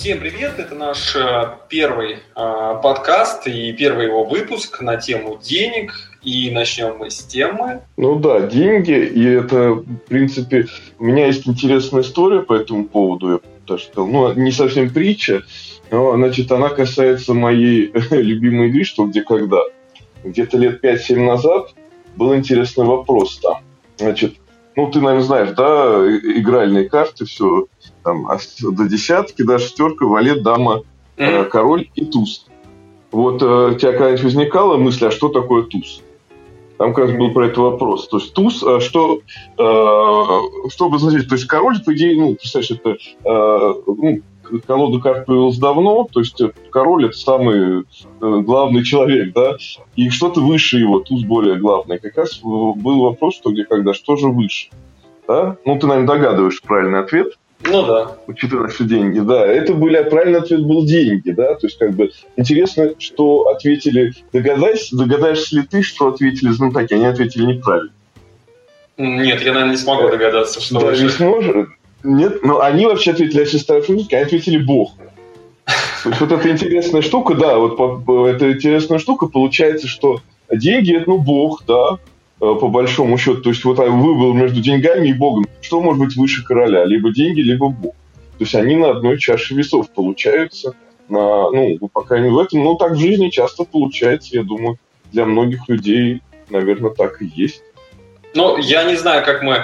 Всем привет! Это наш первый подкаст и первый его выпуск на тему денег. И начнем мы с темы. Ну да, деньги. И это, в принципе, у меня есть интересная история по этому поводу. Я даже сказал, не совсем притча, но, значит, она касается моей любимой игры «Что, где, когда». Где-то лет 5-7 назад был интересный вопрос там. Значит, ты, наверное, знаешь, да, игральные карты, все там до десятки, до шестерка, валет, дама, король и туз. Вот у тебя когда-нибудь возникала мысль, а что такое туз? Там как раз был про это вопрос. То есть туз, что обозначает? То есть король, по идее, представляешь, это колода карт появилась давно, то есть король — это самый главный человек, да, и что-то выше его, туз более главный. Как раз был вопрос, что где, когда, что же выше, да? Ты, наверное, догадываешь правильный ответ. Ну да. Учитывая наши деньги, да. Правильный ответ был деньги, да. То есть, интересно, что ответили. Догадаешься ли ты, что ответили знатоки? Они ответили неправильно. Нет, я, наверное, не смогу догадаться, что да, не сможешь. Нет, но они вообще ответили, если старофуники, они ответили Бог. То есть, вот эта интересная штука, да, эта интересная штука, получается, что деньги — это, Бог, да, по большому счету. То есть, выбор между деньгами и Богом. Что может быть выше короля? Либо деньги, либо Бог. То есть, они на одной чаше весов получаются. Пока не в этом, но так в жизни часто получается, я думаю, для многих людей, наверное, так и есть. Я не знаю, как мы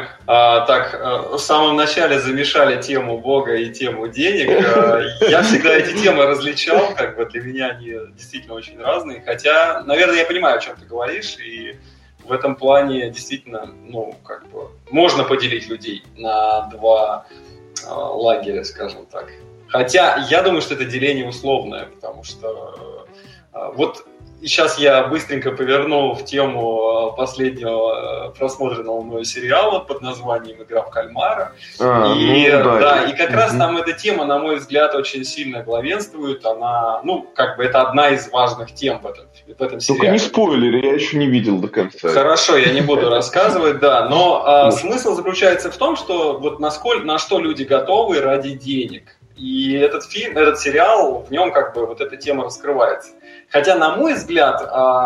в самом начале замешали тему Бога и тему денег. Я всегда эти темы различал, для меня они действительно очень разные. Хотя, наверное, я понимаю, о чем ты говоришь, и в этом плане действительно, можно поделить людей на два лагеря, скажем так. Хотя я думаю, что это деление условное, потому что и сейчас я быстренько поверну в тему последнего просмотренного мною сериала под названием «Игра в кальмара». И как раз там эта тема, на мой взгляд, очень сильно главенствует. Она, это одна из важных тем в этом сериале. Только не спойлери, я еще не видел до конца. Хорошо, я не буду рассказывать, да. Но смысл заключается в том, что на что люди готовы ради денег. И этот сериал, в нем эта тема раскрывается. Хотя, на мой взгляд,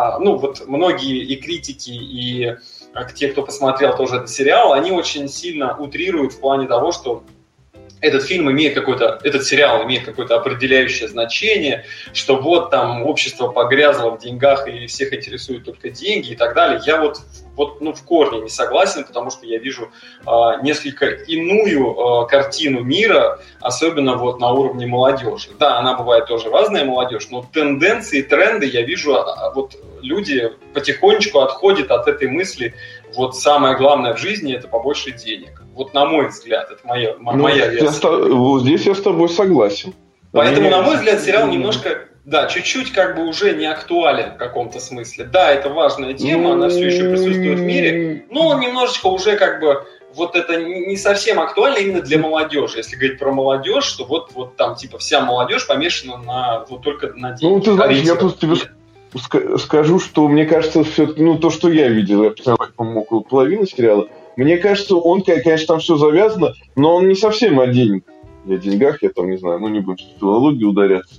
многие и критики, и те, кто посмотрел тоже этот сериал, они очень сильно утрируют в плане того, что этот сериал имеет какое-то определяющее значение, что общество погрязло в деньгах и всех интересуют только деньги и так далее. Я в корне не согласен, потому что я вижу несколько иную картину мира, особенно на уровне молодежи. Да, она бывает тоже разная молодежь, но тенденции, тренды я вижу, люди потихонечку отходят от этой мысли. Самое главное в жизни — это побольше денег. На мой взгляд, это моя версия. Здесь я с тобой согласен. Поэтому, на мой взгляд, сериал немножко, чуть-чуть уже не актуален в каком-то смысле. Да, это важная тема, она все еще присутствует в мире, но он немножечко уже это не совсем актуально именно для молодежи. Если говорить про молодежь, что вся молодежь помешана только на деньги. Ты знаешь, я просто тебе скажу, что мне кажется, все-таки, то, что я видел, я посмотрел, по-моему, около половины сериала, мне кажется, он, конечно, там все завязано, но он не совсем о деньгах. О деньгах, я там не знаю, не будем в филологию ударяться.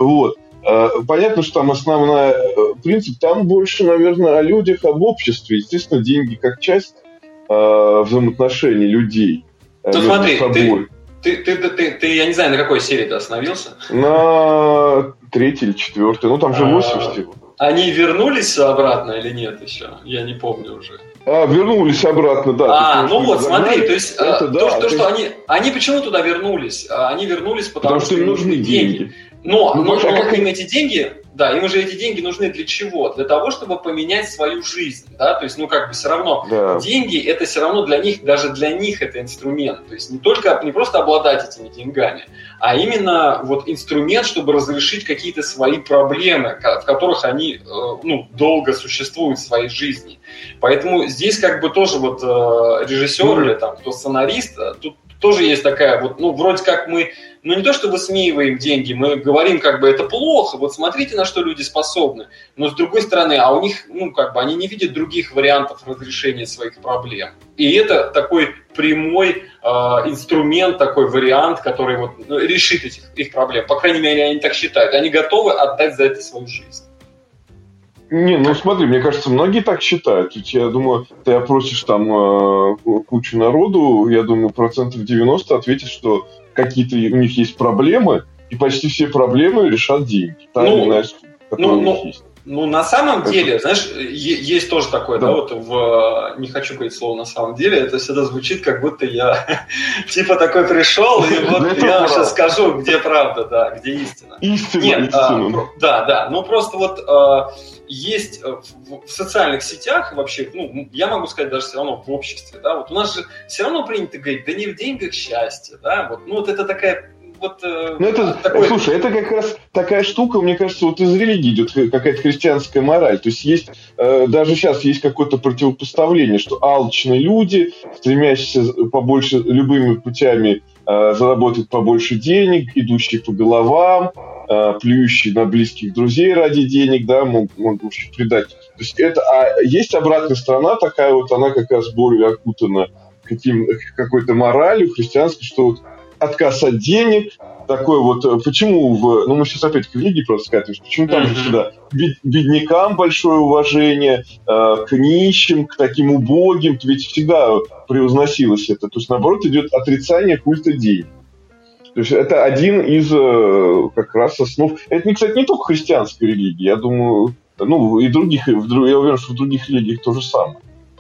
Понятно, что там основной принцип, там больше, наверное, о людях, об обществе. Естественно, деньги как часть взаимоотношений людей между смотри, собой. Ты, я не знаю, на какой серии ты остановился? На 3-й или 4-й, там же 8 всего. Они вернулись обратно или нет еще? Я не помню уже. Вернулись обратно, да. Смотри, то есть что они почему туда вернулись? Они вернулись, потому что им нужны деньги. Но им эти деньги, им же эти деньги нужны для чего? Для того, чтобы поменять свою жизнь, да, то есть, все равно деньги — это все равно даже для них это инструмент, то есть не просто обладать этими деньгами, а именно инструмент, чтобы разрешить какие-то свои проблемы, в которых они долго существуют в своей жизни. Поэтому здесь как бы тоже вот режиссер или там кто сценарист, тут тоже есть такая вот, ну, вроде как мы, ну, не то, что высмеиваем деньги, мы говорим, как бы, это плохо, вот смотрите, на что люди способны, но с другой стороны, а у них, ну, как бы, они не видят других вариантов разрешения своих проблем. И это такой прямой инструмент, такой вариант, который вот решит их проблем. По крайней мере, они так считают. Они готовы отдать за это свою жизнь. Не, ну смотри, мне кажется, многие так считают. Ведь я думаю, ты опросишь там кучу народу, я думаю, 90% ответит, что какие-то у них есть проблемы, и почти все проблемы решат деньги. Ну, на самом деле, знаешь, есть тоже такое, да, вот не хочу говорить слово «на самом деле», это всегда звучит, как будто я типа такой пришел, и вот я сейчас скажу, где правда, да, где истина. Истина. Да, ну просто вот есть в социальных сетях вообще, ну, я могу сказать даже все равно в обществе, да, вот у нас же все равно принято говорить, да не в деньгах счастье, да, вот, ну, вот это такая... Слушай, это как раз такая штука, мне кажется, вот из религии идет какая-то христианская мораль. То есть даже сейчас есть какое-то противопоставление, что алчные люди, стремящиеся побольше любыми путями заработать побольше денег, идущие по головам, плюющие на близких друзей ради денег, да, могут предать. То есть есть обратная сторона такая вот, она как раз более окутана какой-то моралью христианской, что вот отказ от денег, такой вот, почему мы сейчас опять к религии просто скатываемся, почему там же всегда беднякам большое уважение, к нищим, к таким убогим, ведь всегда превозносилось это, то есть наоборот идет отрицание культа денег. То есть это один из как раз основ. Это, кстати, не только христианской религии, я думаю, ну и других, я уверен, что в других религиях то же самое.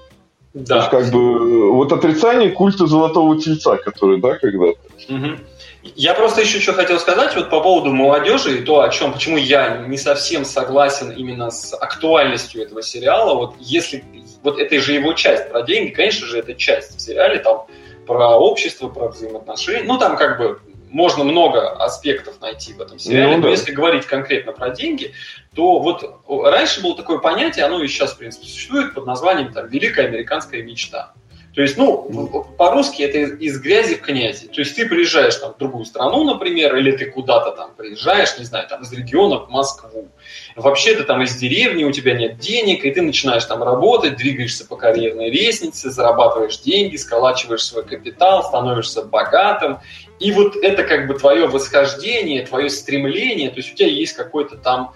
Да. То есть, как бы, вот отрицание культа золотого тельца, который, да, когда-то. Угу. Я просто еще что хотел сказать вот по поводу молодежи и почему я не совсем согласен именно с актуальностью этого сериала. Вот если, вот это же его часть про деньги, конечно же, это часть в сериале, там, про общество, про взаимоотношения, ну, там, как бы, можно много аспектов найти в этом сериале, но если говорить конкретно про деньги, то вот раньше было такое понятие, оно и сейчас, в принципе, существует под названием там, «Великая американская мечта». То есть, ну, по-русски это из грязи в князи. То есть ты приезжаешь там в другую страну, например, или ты куда-то там приезжаешь, не знаю, там из региона в Москву. Вообще ты там из деревни, у тебя нет денег, и ты начинаешь там работать, двигаешься по карьерной лестнице, зарабатываешь деньги, сколачиваешь свой капитал, становишься богатым. И вот это как бы твое восхождение, твое стремление, то есть у тебя есть какой-то там,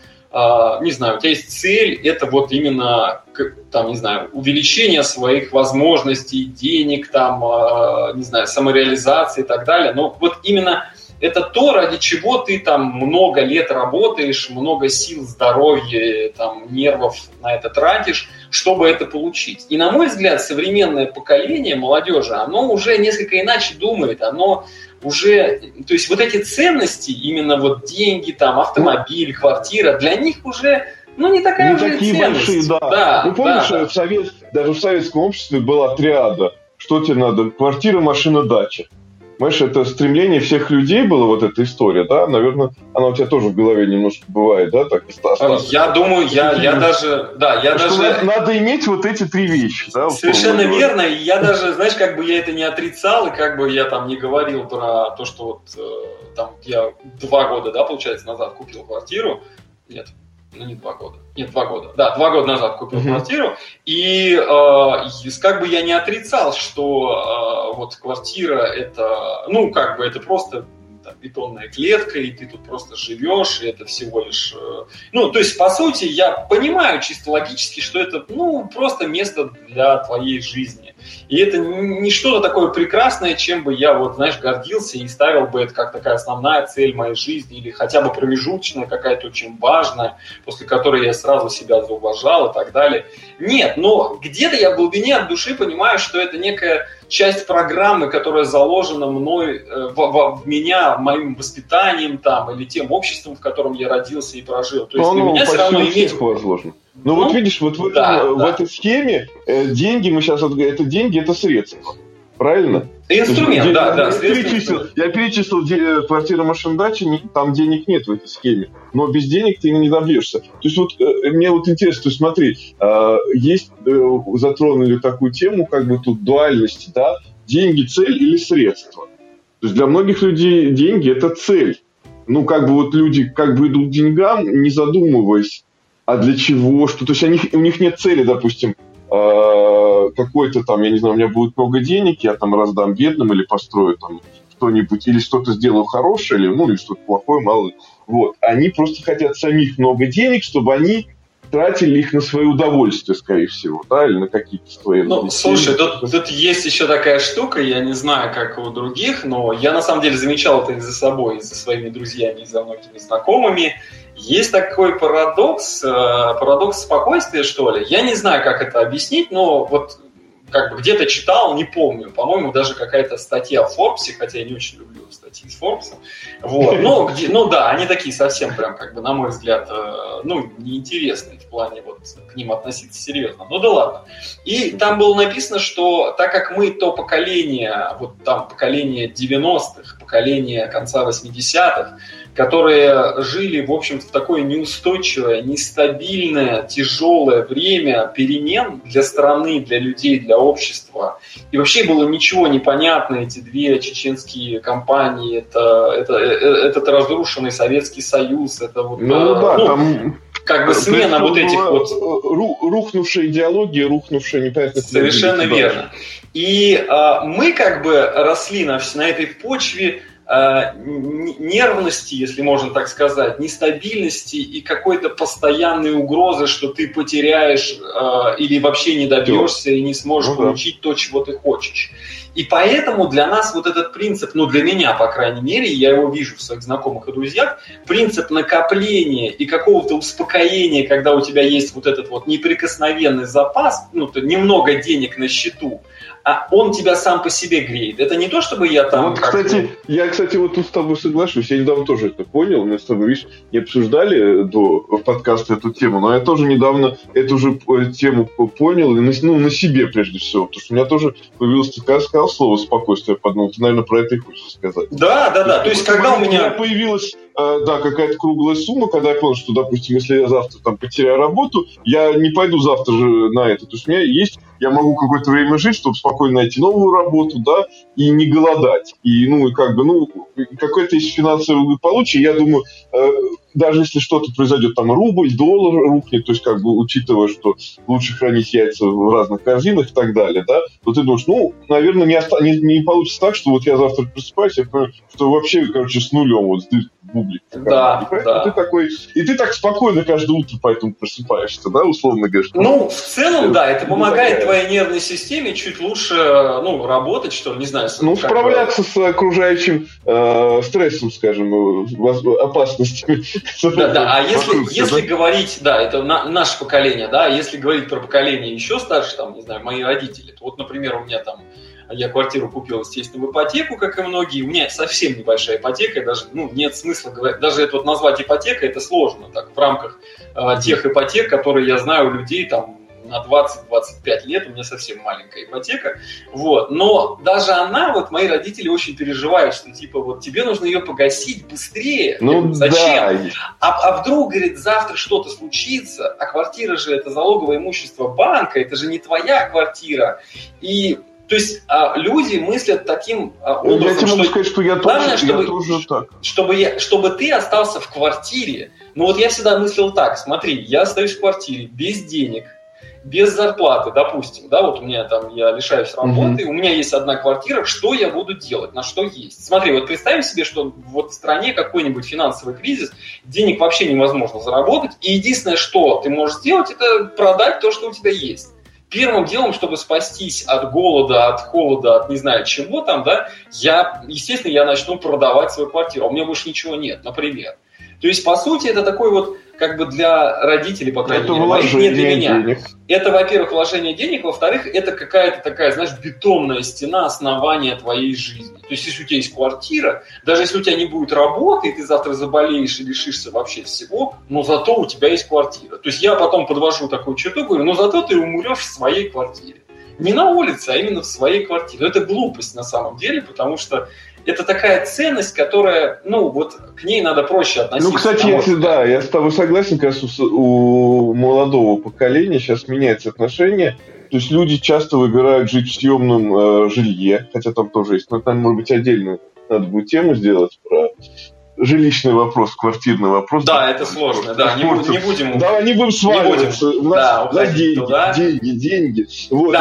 не знаю, у тебя есть цель, это вот именно, там, не знаю, увеличение своих возможностей, денег, там, не знаю, самореализации и так далее. Но вот именно это то, ради чего ты там много лет работаешь, много сил, здоровья, там, нервов на это тратишь, чтобы это получить. И, на мой взгляд, современное поколение молодежи, оно уже несколько иначе думает, оно уже, то есть вот эти ценности, именно вот деньги, там, автомобиль, квартира, для них уже, ну, не такая уже такие ценность. Большие, да. Ну, помнишь, даже в советском обществе была триада. Что тебе надо? Квартира, машина, дача. Понимаешь, это стремление всех людей было, вот эта история, да? Наверное, она у тебя тоже в голове немножко бывает, да? Так, я думаю, я даже... Надо иметь вот эти три вещи, да? Совершенно верно, и я даже, знаешь, как бы я это не отрицал, и как бы я там не говорил про то, что вот там я 2 года, да, получается, назад купил квартиру. Нет, ну не 2 года. Нет, 2 года. Да, 2 года назад купил квартиру. И как бы я не отрицал, что вот квартира это, ну, как бы это просто там, бетонная клетка, и ты тут просто живешь, и это всего лишь... Ну, то есть, по сути, я понимаю чисто логически, что это, ну, просто место для твоей жизни. И это не что-то такое прекрасное, чем бы я, вот, знаешь, гордился и ставил бы это как такая основная цель моей жизни, или хотя бы промежуточная, какая-то очень важная, после которой я сразу себя зауважал и так далее. Нет, но где-то я в глубине от души понимаю, что это некая часть программы, которая заложена мной, в меня, моим воспитанием там, или тем обществом, в котором я родился и прожил. То есть для меня все равно иметь... возможно. Ну вот видишь, вот в этой схеме деньги, мы сейчас это деньги, это средства. Правильно? Инструмент, да. Я перечислил квартира, машина, дача, там денег нет в этой схеме. Но без денег ты не добьешься. То есть вот мне вот интересно, то есть смотри, есть, затронули такую тему, как бы тут дуальности, да, деньги цель или средство. То есть для многих людей деньги это цель. Ну, как бы вот люди как бы идут к деньгам, не задумываясь, а для чего, что. То есть у них нет цели, допустим, какой-то там, я не знаю, у меня будет много денег, я там раздам бедным или построю там что-нибудь, или что-то сделаю хорошее, или что-то плохое, мало ли. Вот. Они просто хотят самих много денег, чтобы они тратили их на свои удовольствия, скорее всего, да, или на какие-то свои... Слушай, тут есть еще такая штука, я не знаю, как у других, но я на самом деле замечал это и за собой, и за своими друзьями, и за многими знакомыми. Есть такой парадокс спокойствия, что ли. Я не знаю, как это объяснить, но вот как бы где-то читал, не помню. По-моему, даже какая-то статья в Forbes, хотя я не очень люблю статьи с Forbes. Вот. Да, они такие совсем прям, как бы, на мой взгляд, неинтересные в плане вот к ним относиться серьезно. Ну да ладно. И там было написано, что так как мы то поколение, вот там поколение 90-х, поколение конца 80-х, которые жили, в общем-то, в такое неустойчивое, нестабильное, тяжелое время перемен для страны, для людей, для общества. И вообще было ничего не понятно, эти две чеченские компании, этот разрушенный Советский Союз, это вот... там... Как бы смена вот этих вот... Рухнувшая идеология, рухнувшая непонятно... Совершенно верно. И мы как бы росли на этой почве нервности, если можно так сказать, нестабильности и какой-то постоянной угрозы, что ты потеряешь или вообще не добьешься и не сможешь получить то, чего ты хочешь. И поэтому для нас вот этот принцип, для меня, по крайней мере, я его вижу в своих знакомых и друзьях, принцип накопления и какого-то успокоения, когда у тебя есть вот этот вот неприкосновенный запас, немного денег на счету, а он тебя сам по себе греет. Это не то, чтобы я там... Я, кстати, вот тут с тобой соглашусь. Я недавно тоже это понял. Мы с тобой, видишь, не обсуждали до подкаста эту тему, но я тоже недавно эту же тему понял, и на себе прежде всего. Потому что у меня тоже появилось, ты сказал слово «спокойствие», я подумал, ты, наверное, про это и хочешь сказать. Да. То есть, когда у меня появилась какая-то круглая сумма, когда я понял, что, допустим, если я завтра там потеряю работу, я не пойду завтра же на это. То есть у меня есть, я могу какое-то время жить, чтобы спокойно найти новую работу, да, и не голодать. И, какое-то есть финансовое благополучие, я думаю, даже если что-то произойдет, там рубль, доллар рухнет, то есть учитывая, что лучше хранить яйца в разных корзинах и так далее, да, то ты думаешь, наверное, не получится так, что вот я завтра просыпаюсь, я понимаю, что вообще, с нулем, вот бублик. Да. И ты так спокойно каждое утро поэтому просыпаешься, да, условно говоря. В целом, да, это помогает твоей нервной системе чуть лучше, работать, что ли, не знаю. Справляться с окружающим стрессом, скажем, опасностями. Да, а если говорить, да, это наше поколение, да, если говорить про поколение еще старше, там, не знаю, мои родители, то вот, например, у меня там, я квартиру купил, естественно, в ипотеку, как и многие, у меня совсем небольшая ипотека, даже, нет смысла говорить, даже это вот назвать ипотекой, это сложно, так, в рамках тех ипотек, которые я знаю у людей, там, на 20-25 лет, у меня совсем маленькая ипотека, вот, но даже она, вот мои родители очень переживают, что типа вот тебе нужно ее погасить быстрее, зачем? Да. А вдруг, говорит, завтра что-то случится, а квартира же это залоговое имущество банка, это же не твоя квартира, и то есть люди мыслят таким образом, я тебе могу сказать, что я тоже так. Чтобы ты остался в квартире. Вот я всегда мыслил так, смотри, я остаюсь в квартире без денег, без зарплаты, допустим, да, вот у меня там, я лишаюсь работы, у меня есть одна квартира, что я буду делать, на что есть? Смотри, вот представим себе, что вот в стране какой-нибудь финансовый кризис, денег вообще невозможно заработать, и единственное, что ты можешь сделать, это продать то, что у тебя есть. Первым делом, чтобы спастись от голода, от холода, от не знаю чего там, да, естественно, я начну продавать свою квартиру, а у меня больше ничего нет, например. То есть, по сути, это такой вот, как бы для родителей, по крайней мере, моих, не для меня. Денег. Это, во-первых, вложение денег, во-вторых, это какая-то такая, знаешь, бетонная стена основания твоей жизни. То есть, если у тебя есть квартира, даже если у тебя не будет работы, и ты завтра заболеешь и лишишься вообще всего, но зато у тебя есть квартира. То есть, я потом подвожу такую черту, говорю, но зато ты умрешь в своей квартире. не на улице, а именно в своей квартире. Но это глупость на самом деле, потому что это такая ценность, которая, вот к ней надо проще относиться. Кстати, я с тобой согласен, как раз у молодого поколения сейчас меняется отношение. То есть люди часто выбирают жить в съемном жилье, хотя там тоже есть, но там, может быть, отдельную надо будет тему сделать про жилищный вопрос, квартирный вопрос. Да, это сложно, да, не будем... Да, не будем сваливаться. Деньги. Вот,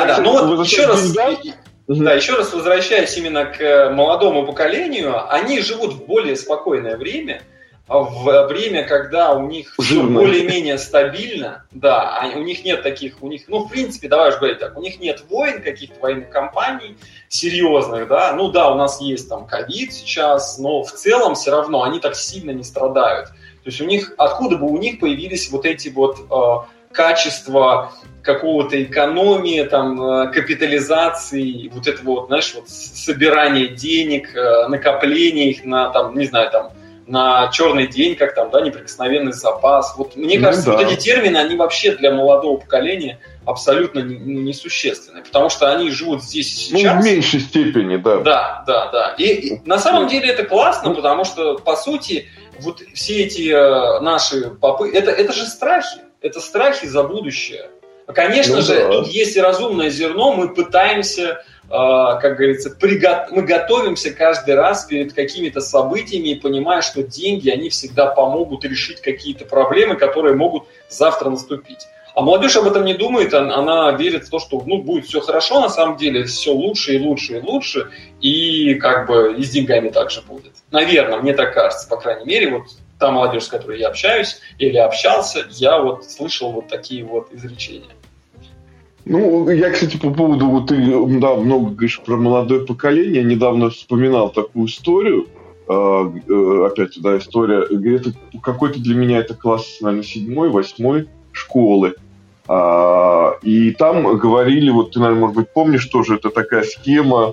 еще раз возвращаясь именно к молодому поколению, они живут в более спокойное время, в время, когда у них все более-менее стабильно, да, у них нет таких, в принципе, давай уж говорить так, у них нет войн, каких-то военных кампаний серьезных, да, у нас есть там ковид сейчас, но в целом все равно они так сильно не страдают. То есть откуда бы у них появились вот эти качества какого-то экономии, там, капитализации, вот этого собирания денег, накопления их на, там, не знаю, там, на черный день, как там, да, неприкосновенный запас. Мне кажется, вот эти термины, они вообще для молодого поколения абсолютно несущественны, потому что они живут здесь и сейчас. В меньшей степени, да. Да. И на самом деле это классно, потому что, по сути, все эти наши попытки, это же страхи. Это страхи за будущее. Конечно же, тут есть и разумное зерно, мы пытаемся, как говорится, мы готовимся каждый раз перед какими-то событиями, понимая, что деньги, они всегда помогут решить какие-то проблемы, которые могут завтра наступить. А молодежь об этом не думает, она верит в то, что будет все хорошо, на самом деле все лучше и лучше и лучше, и и с деньгами также будет. Наверное, мне так кажется, по крайней мере, та молодежь, с которой я общаюсь или общался, я слышал такие изречения. Я, кстати, по поводу, ты много говоришь про молодое поколение, недавно вспоминал такую историю, опять, история, это какой-то для меня это класс, наверное, 7-й, 8-й школы, и там говорили, ты, наверное, может быть, помнишь тоже, это такая схема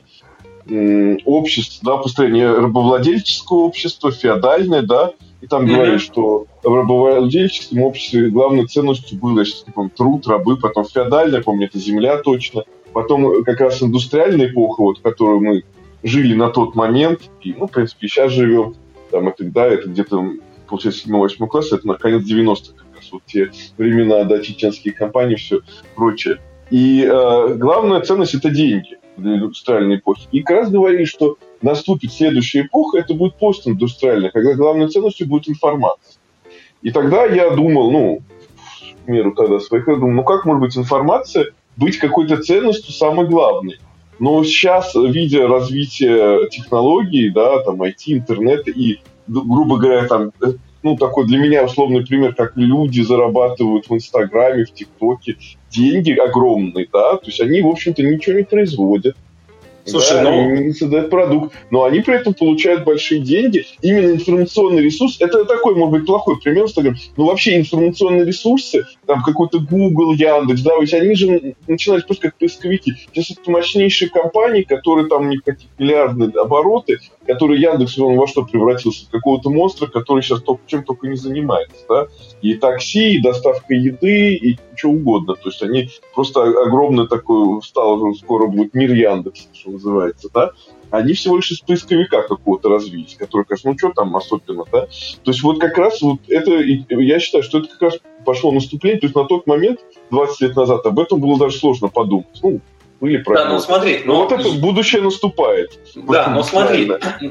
общества, построение рабовладельческого общества, феодальное, да, и там говорили, что в рабовладельческом обществе главной ценностью было, я сейчас не помню, труд, рабы, потом феодальная, помню, это земля точно, потом как раз индустриальная эпоха, в которой мы жили на тот момент, и, в принципе, и сейчас живем, там, это где-то, получается, 7-8 класс, это на конец 90-х, как раз те времена, да, чеченские компании, все прочее. И главная ценность – это деньги для индустриальной эпохи. И как раз говорили, что наступит следующая эпоха, это будет постиндустриальная, когда главной ценностью будет информация. И тогда я думал, в меру тогда своих, я думал, как может быть информация быть какой-то ценностью самой главной? Но сейчас, видя развитие технологий, да, там, IT, интернета и, грубо говоря, там, такой для меня условный пример, как люди зарабатывают в Инстаграме, в ТикТоке деньги огромные, да, то есть они, в общем-то, ничего не производят. Слушай, они создают продукт, но они при этом получают большие деньги. Именно информационный ресурс, это такой, может быть, плохой пример, вообще информационные ресурсы, там какой-то Google, Яндекс, да, ведь они же начинались просто как поисковики. Сейчас это мощнейшие компании, которые там у них какие-то миллиардные обороты, которые Яндекс, он во что превратился? В какого-то монстра, который сейчас чем только не занимается, да. И такси, и доставка еды, и что угодно. То есть они просто огромный такой, скоро будет мир Яндекса, что называется, да. Они всего лишь из поисковика какого-то развились, который, конечно, что там особенно, да. То есть как раз это, я считаю, что это как раз пошло наступление, то есть на тот момент, 20 лет назад, об этом было даже сложно подумать. Были прогнозы. Да, смотри. Это будущее наступает. Да, смотри.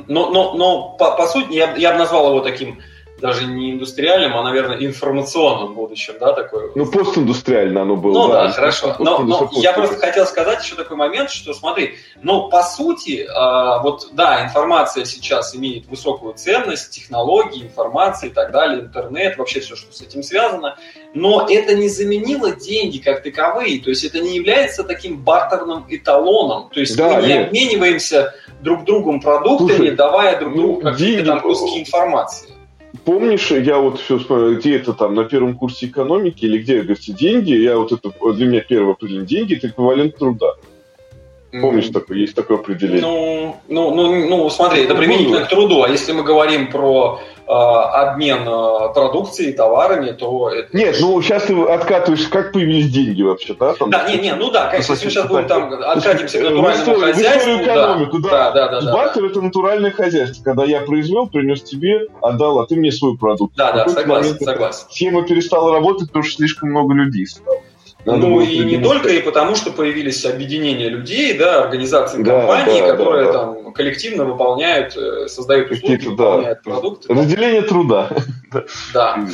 Но по сути, я бы назвал его таким, даже не индустриальным, а, наверное, информационным будущим, да, такое. Постиндустриально оно было. Да, хорошо. Но я просто хотел сказать еще такой момент, что, смотри, по сути, информация сейчас имеет высокую ценность, технологии, информация и так далее, интернет, вообще все, что с этим связано, но это не заменило деньги как таковые, то есть это не является таким бартерным эталоном, то есть мы не обмениваемся друг другом продуктами, давая друг другу какие-то там куски информации. Помнишь, я все вспоминаю, где это там на первом курсе экономики или где, говорится, деньги, это для меня первое определение, деньги – это эквивалент труда. Помнишь, есть такое определение? Смотри, это применительно к труду. А если мы говорим про обмен продукцией, товарами, то... Нет, сейчас ты откатываешь, как появились деньги вообще, да? Конечно, если мы сейчас будем откатимся к натуральному хозяйству... В экономику, да. Бартер – это натуральное хозяйство, когда я произвел, принес тебе, отдал, а ты мне свой продукт. Да, согласен. Схема перестала работать, потому что слишком много людей стало. И не только, и потому, что появились объединения людей, организации компаний, которые там коллективно выполняют, создают услуги, выполняют продукты. Разделение труда. Да.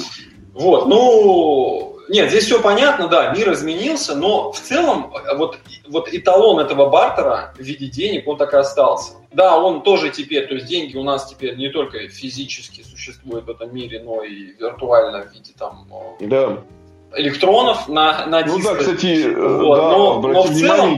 Нет, здесь все понятно, мир изменился, но в целом вот эталон этого бартера в виде денег, он так и остался. Да, он тоже теперь, то есть деньги у нас теперь не только физически существуют в этом мире, но и виртуально в виде электронов на дисках. Кстати, но в целом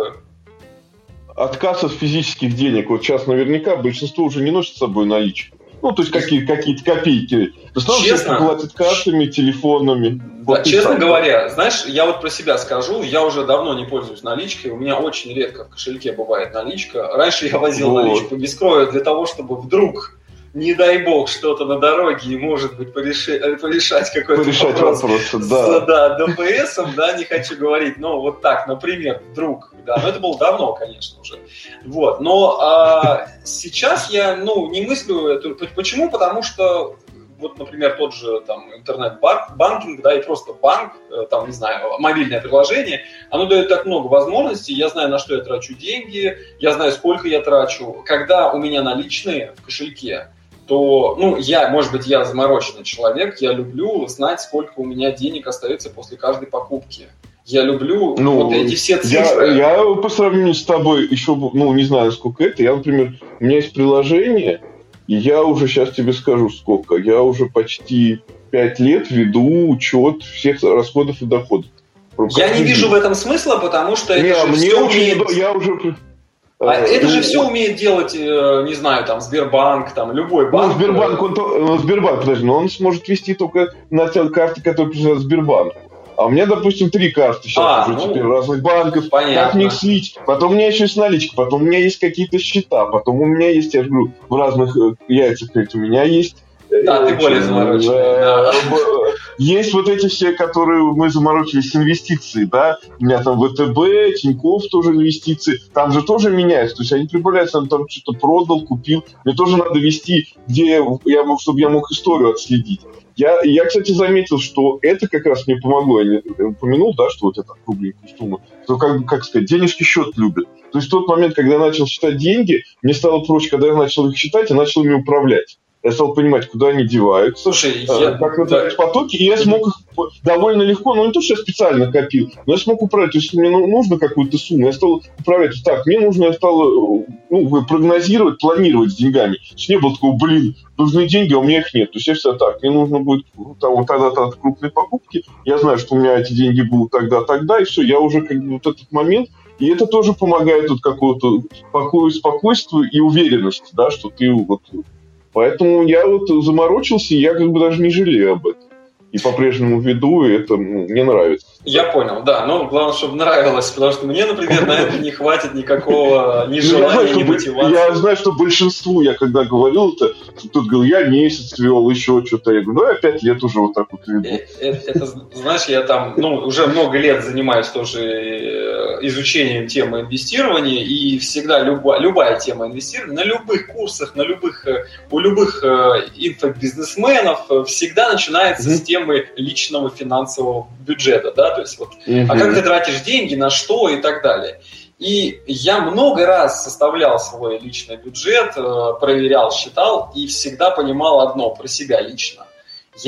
отказ от физических денег. Вот сейчас наверняка большинство уже не носит с собой наличку. То есть какие-то копейки. Честно, платят картами, телефонами. Честно говоря, знаешь, я про себя скажу, я уже давно не пользуюсь наличкой, у меня очень редко в кошельке бывает наличка. Раньше я возил наличку без кроя для того, чтобы вдруг, не дай бог, что-то на дороге и, может быть, порешать какой-то вопрос с ДПС-ом, не хочу говорить, например, вдруг, но это было давно, конечно, уже. Но сейчас я, не мыслю это. Почему? Потому что, например, тот же интернет-банкинг, и просто банк, мобильное приложение, оно дает так много возможностей, я знаю, на что я трачу деньги, я знаю, сколько я трачу. Когда у меня наличные в кошельке, то, я замороченный человек, я люблю знать, сколько у меня денег остается после каждой покупки. Я люблю эти все цифры. Я по сравнению с тобой еще, не знаю, сколько это. Я, например, у меня есть приложение, и я уже сейчас тебе скажу, сколько. Я уже почти 5 лет веду учет всех расходов и доходов. Я не вижу в этом смысла, потому что это это же все умеет делать, не знаю, Сбербанк, любой банк. Сбербанк, подожди, но он сможет вести только на те карты, которые принадлежат Сбербанку. А у меня, допустим, 3 карты сейчас уже теперь разных банков. Понятно. Как мне их слить? Потом у меня еще есть наличка, потом у меня есть какие-то счета, потом у меня есть, я же говорю, в разных яйцах, у меня есть... Да, ты более замороченный. Есть эти все, которые мы заморочились, инвестиции, У меня ВТБ, Тинькофф тоже инвестиции. Там же тоже меняются. То есть они прибавляются, там что-то продал, купил. Мне тоже надо вести, чтобы я мог историю отследить. Я, кстати, заметил, что это как раз мне помогло. Я упомянул, что это кругленькую сумму. То, как сказать, денежки счет любят. То есть в тот момент, когда я начал считать деньги, мне стало проще, когда я начал их считать, я начал ими управлять. Я стал понимать, куда они деваются, Слушай, как называются потоки, и я смог их довольно легко, не то, что я специально копил, но я смог управлять. То есть мне нужно какую-то сумму, я стал управлять. Мне нужно, я стал прогнозировать, планировать с деньгами. То есть не было такого, нужны деньги, а у меня их нет. То есть я всегда мне нужно будет тогда-то крупные покупки, я знаю, что у меня эти деньги будут тогда, и все, я уже этот момент. И это тоже помогает какого-то спокойствию и уверенности, что ты Поэтому я заморочился, и я даже не жалею об этом. И по-прежнему веду, и это мне нравится. Я понял, но главное, чтобы нравилось, потому что мне, например, на это не хватит никакого ни желания, ни мотивации. Я знаю, что большинству, я когда говорил это, кто-то говорил, я месяц вел, еще что-то. Я говорю, я 5 лет уже так веду. Это, знаешь, я уже много лет занимаюсь тоже изучением темы инвестирования, и всегда любая тема инвестирования, на любых курсах, у любых инфобизнесменов всегда начинается с темы личного финансового бюджета, то есть а как ты тратишь деньги, на что и так далее. И я много раз составлял свой личный бюджет, проверял, считал, и всегда понимал одно про себя лично. Я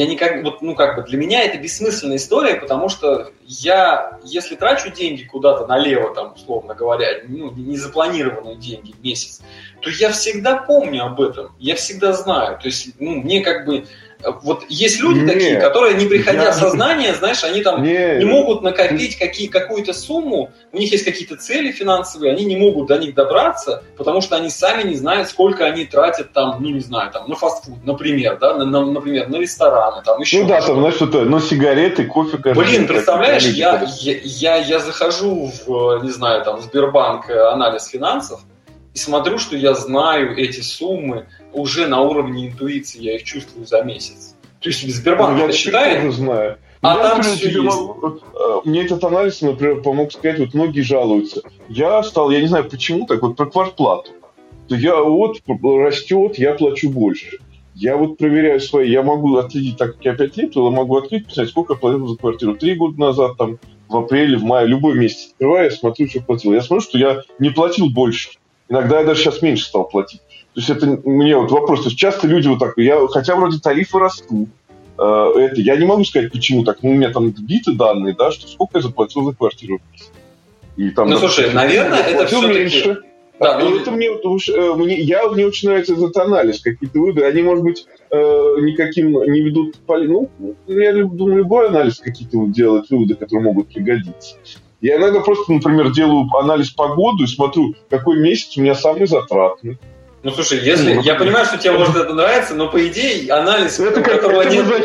для меня это бессмысленная история, потому что я, если трачу деньги куда-то налево, условно говоря, незапланированные деньги в месяц, то я всегда помню об этом, я всегда знаю. То есть, мне есть люди такие, которые, не приходя в сознание, знаешь, они не могут накопить какую-то сумму, у них есть какие-то цели финансовые, они не могут до них добраться, потому что они сами не знают, сколько они тратят на фастфуд, например, например, на рестораны, еще. знаешь, что-то, сигареты, кофе, представляешь, знаешь, я захожу в, не знаю, там, Сбербанк анализ финансов и смотрю, что я знаю эти суммы уже на уровне интуиции, я их чувствую за месяц. То есть Сбербанк это считает, тоже знаю. Там все есть. Мне этот анализ, например, помог сказать, вот многие жалуются. Я не знаю почему, так вот про квартплату. Я вот растет, я плачу больше. Я вот проверяю свои, я могу отследить, так как я 5 лет, я могу открыть, писать, сколько я платил за квартиру. 3 года назад, там, в апреле, в мае, любой месяц открываю, я смотрю, что платил. Я смотрю, что я не платил больше. Иногда я даже сейчас меньше стал платить. То есть это мне вот вопрос. То есть часто люди вот так, хотя вроде тарифы растут. Я не могу сказать, почему так. У меня там сбиты данные, да, что сколько я заплатил за квартиру. И там, слушай, наверное, это все-таки... меньше. Да, это мне очень нравится этот анализ, какие-то выборы. Они, может быть, никаким не ведут... я думаю, любой анализ какие-то делает выводы, которые могут пригодиться. Я иногда просто, например, делаю анализ погоды и смотрю, какой месяц у меня самый затратный. Слушай, если я понимаю, что тебе может это нравится, но по идее анализ, у которого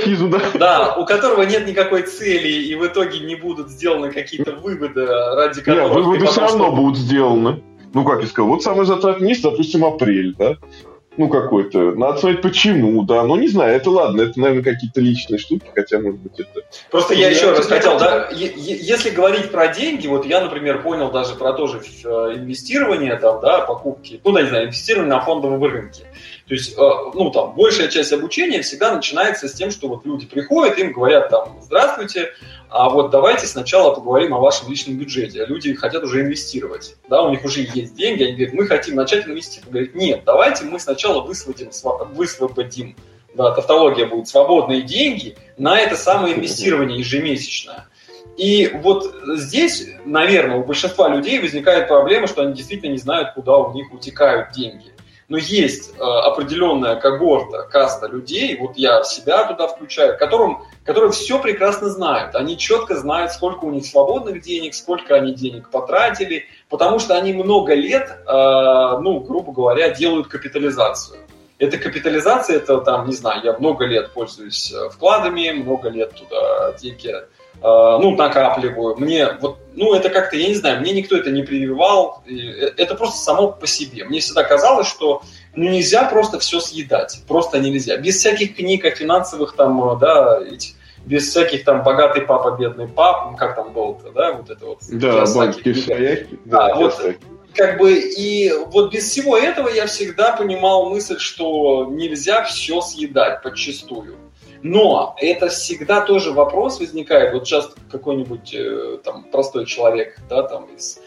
нет никакой цели, и в итоге не будут сделаны какие-то выводы, ради которых... Нет, выводы все равно будут сделаны. Как я сказал, вот самый затратный месяц, допустим, апрель, да? Какой-то. Надо смотреть, почему, да. Не знаю, это ладно, это, наверное, какие-то личные штуки, хотя, может быть, это... Просто я еще раз хотел, да, если говорить про деньги, вот я, например, понял даже про то же инвестирование, там, да, покупки, не знаю, инвестирование на фондовом рынке. То есть, там, большая часть обучения всегда начинается с тем, что вот люди приходят, им говорят, там, здравствуйте, а вот давайте сначала поговорим о вашем личном бюджете. Люди хотят уже инвестировать, да, у них уже есть деньги, они говорят, мы хотим начать инвестировать. Говорят, нет, давайте мы сначала высвободим, да, тавтология будет, свободные деньги на это самое инвестирование ежемесячное. И вот здесь, наверное, у большинства людей возникает проблема, что они действительно не знают, куда у них утекают деньги. Но есть определенная когорта, каста людей, вот я себя туда включаю, которые все прекрасно знают. Они четко знают, сколько у них свободных денег, сколько они денег потратили, потому что они много лет, грубо говоря, делают капитализацию. Эта капитализация, это там, не знаю, я много лет пользуюсь вкладами, много лет туда деньги накапливаю. Мне вот, это как-то, я не знаю, мне никто это не прививал, это просто само по себе. Мне всегда казалось, что нельзя просто все съедать, просто нельзя. Без всяких книг о финансовых там, да, без всяких там богатый папа, бедный папа, как там было-то, да, вот это вот. Да, банки стояки. Да, вот как бы, и вот без всего этого я всегда понимал мысль, что нельзя все съедать подчистую. Но это всегда тоже вопрос возникает. Вот сейчас какой-нибудь там простой человек, да, там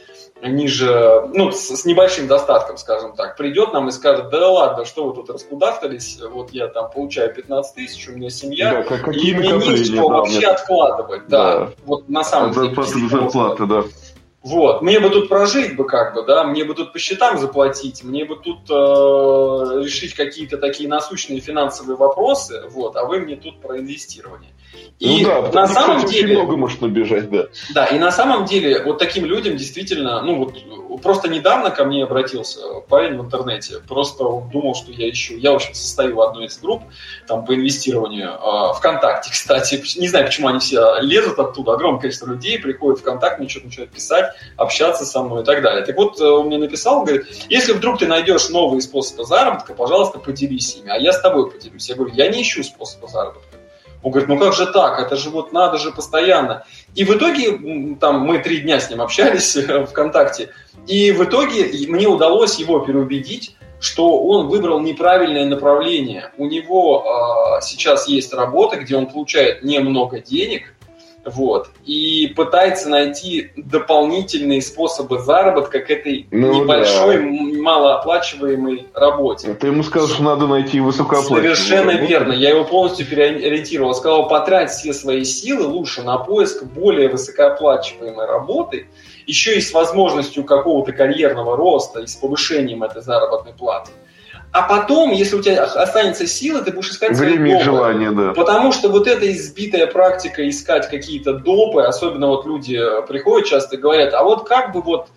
ниже, с небольшим достатком, скажем так, придет нам и скажет, да ладно, что вы тут раскудахтались, вот я там получаю 15 тысяч, у меня семья, да, и мне нечего вообще откладывать. Да, вот на самом деле. Зарплата, да. Вот, мне бы тут прожить бы да, мне бы тут по счетам заплатить, мне бы тут решить какие-то такие насущные финансовые вопросы, вот, а вы мне тут про инвестирование. И на самом деле очень много может набежать, да. Да, и на самом деле вот таким людям действительно, просто недавно ко мне обратился парень в интернете, просто думал, что я в общем состою в одной из групп там по инвестированию, ВКонтакте, кстати, не знаю, почему они все лезут оттуда, огромное количество людей приходит в ВКонтакте, мне что-то начинают писать, общаться со мной и так далее. Так вот, он мне написал, говорит, если вдруг ты найдешь новые способы заработка, пожалуйста, поделись ими, а я с тобой поделюсь. Я говорю, я не ищу способа заработка. Он говорит, как же так, это же вот надо же постоянно. И в итоге, там, мы 3 дня с ним общались ВКонтакте, и в итоге мне удалось его переубедить, что он выбрал неправильное направление. У него сейчас есть работа, где он получает немного денег, вот, и пытается найти дополнительные способы заработка к этой небольшой, малооплачиваемой работе. Ты ему сказал, что надо найти высокооплачиваемую Совершенно верно. Я его полностью переориентировал. Сказал, потрать все свои силы лучше на поиск более высокооплачиваемой работы, еще и с возможностью какого-то карьерного роста и с повышением этой заработной платы. А потом, если у тебя останется сила, ты будешь искать свои время и желание, да. Потому что вот эта избитая практика искать какие-то допы, особенно вот люди приходят часто и говорят, а вот как бы вот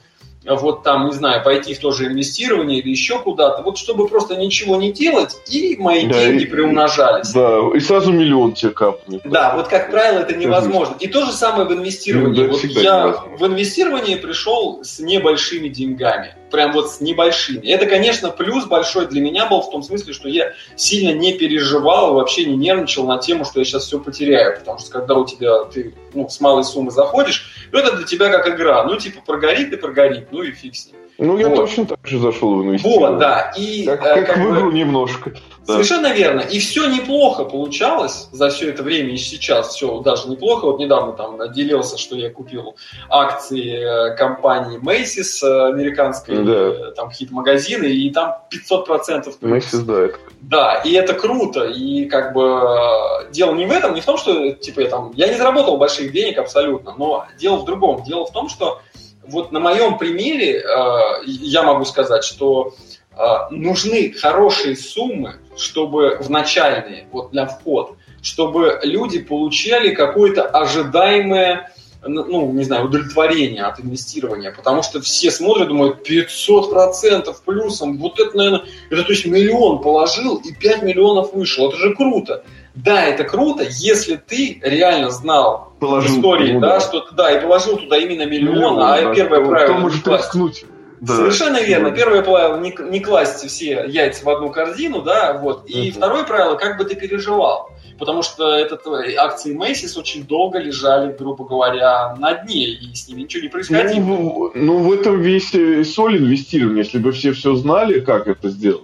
вот там, не знаю, пойти в то же инвестирование или еще куда-то, вот чтобы просто ничего не делать, и мои деньги приумножались. Да, и сразу миллион тебе капнет. Да, вот как правило это невозможно. И то же самое в инвестировании. Да, вот я в инвестирование пришел с небольшими деньгами. Прям вот с небольшими. Это, конечно, плюс большой для меня был в том смысле, что я сильно не переживал, вообще не нервничал на тему, что я сейчас все потеряю. Потому что когда ты с малой суммы заходишь, это для тебя как игра. Ну, типа, прогорит и прогорит, ну и фиг с ним. Ну, я точно так же зашел в инвестирование. Вот, да. И, как в игру немножко. Совершенно верно. И все неплохо получалось за все это время, и сейчас все даже неплохо. Вот недавно там делился, что я купил акции компании Macy's, американской, там хит-магазины, и там 500%. Macy's, да, это. Да, и это круто. И как бы дело не в этом, не в том, что типа я не заработал больших денег абсолютно, но дело в другом. Дело в том, что вот на моем примере я могу сказать, что нужны хорошие суммы, чтобы в начальные, вот для входа, чтобы люди получали какое-то ожидаемое, не знаю, удовлетворение от инвестирования, потому что все смотрят, думают, 500% плюсом, вот это, наверное, это то есть миллион положил и 5 миллионов вышел, это же круто. Да, это круто, если ты реально знал истории, что и положил туда именно миллион, первое правило может рискнуть. Да. Совершенно верно. Первое правило не класть все яйца в одну корзину, да, вот. И второе правило, как бы ты переживал. Потому что акции Macy's очень долго лежали, грубо говоря, на дне, и с ними ничего не происходило. В этом весь соль инвестирования, если бы все знали, как это сделать.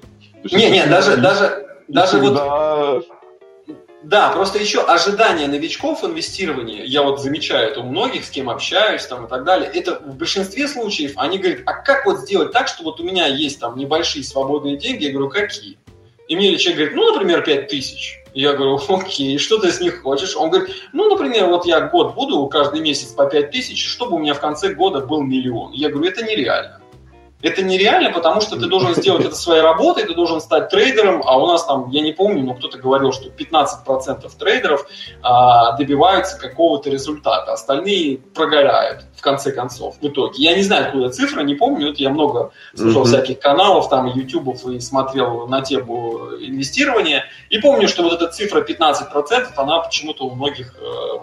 Даже вот... Да, просто еще ожидания новичков в инвестировании, я вот замечаю это у многих, с кем общаюсь там, и так далее, это в большинстве случаев они говорят, а как вот сделать так, что вот у меня есть там небольшие свободные деньги? Я говорю, какие? И мне человек говорит, например, 5000. Я говорю, окей, что ты с них хочешь? Он говорит, например, вот я год буду каждый месяц по 5000, чтобы у меня в конце года был миллион. Я говорю, это нереально. Это нереально, потому что ты должен сделать это своей работой, ты должен стать трейдером, а у нас там, я не помню, но кто-то говорил, что 15% трейдеров добиваются какого-то результата, остальные прогорают в конце концов, в итоге. Я не знаю, откуда цифра, не помню, это я много слушал всяких каналов, там, ютубов и смотрел на тему инвестирования, и помню, что вот эта цифра 15%, она почему-то у многих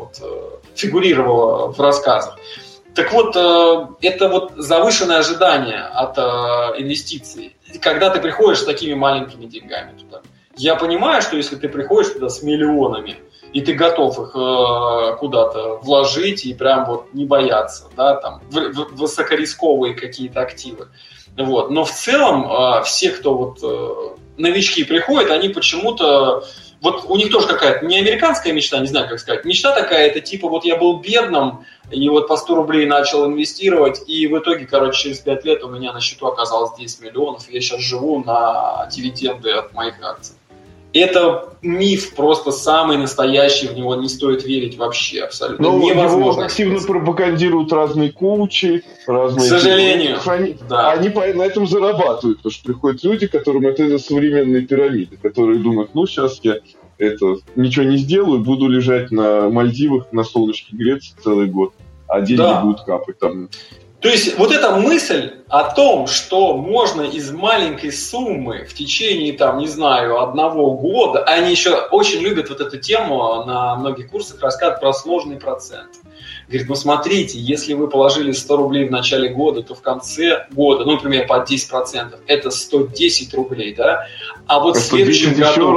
фигурировала в рассказах. Так вот, это вот завышенное ожидание от инвестиций, когда ты приходишь с такими маленькими деньгами туда. Я понимаю, что если ты приходишь туда с миллионами, и ты готов их куда-то вложить и прям вот не бояться, да, там, высокорисковые какие-то активы. Вот. Но в целом все, кто новички приходят, они почему-то... Вот у них тоже какая-то не американская мечта, не знаю, как сказать. Мечта такая, это типа вот я был бедным, и вот по 100 рублей начал инвестировать, и в итоге, через 5 лет у меня на счету оказалось 10 миллионов, и я сейчас живу на дивиденды от моих акций. Это миф просто самый настоящий, в него не стоит верить вообще абсолютно. Невозможно. Его активно пропагандируют разные коучи, разные... К сожалению, они на этом зарабатывают, потому что приходят люди, которым это современные пирамиды, которые думают, сейчас я ничего не сделаю, буду лежать на Мальдивах, на солнышке греться целый год, а деньги будут капать там. То есть вот эта мысль о том, что можно из маленькой суммы в течение, одного года, они еще очень любят вот эту тему, на многих курсах рассказывают про сложный процент. Говорит, смотрите, если вы положили 100 рублей в начале года, то в конце года, например, под 10%, это 110 рублей, да? А вот в следующем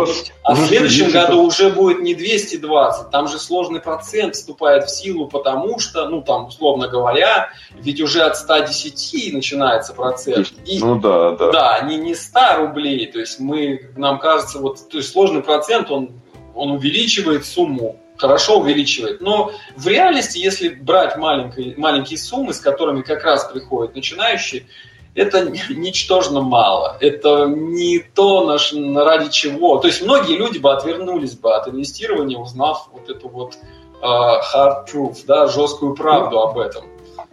году уже будет не 220, там же сложный процент вступает в силу, потому что, условно говоря, ведь уже от 110 начинается процент. И, да, не 100 рублей, то есть нам кажется, то есть сложный процент, он увеличивает сумму, хорошо увеличивает. Но в реальности, если брать маленькие суммы, с которыми как раз приходят начинающие, это ничтожно мало. Это не то, ради чего. То есть многие люди бы отвернулись бы от инвестирования, узнав вот эту hard truth, да, жесткую правду об этом.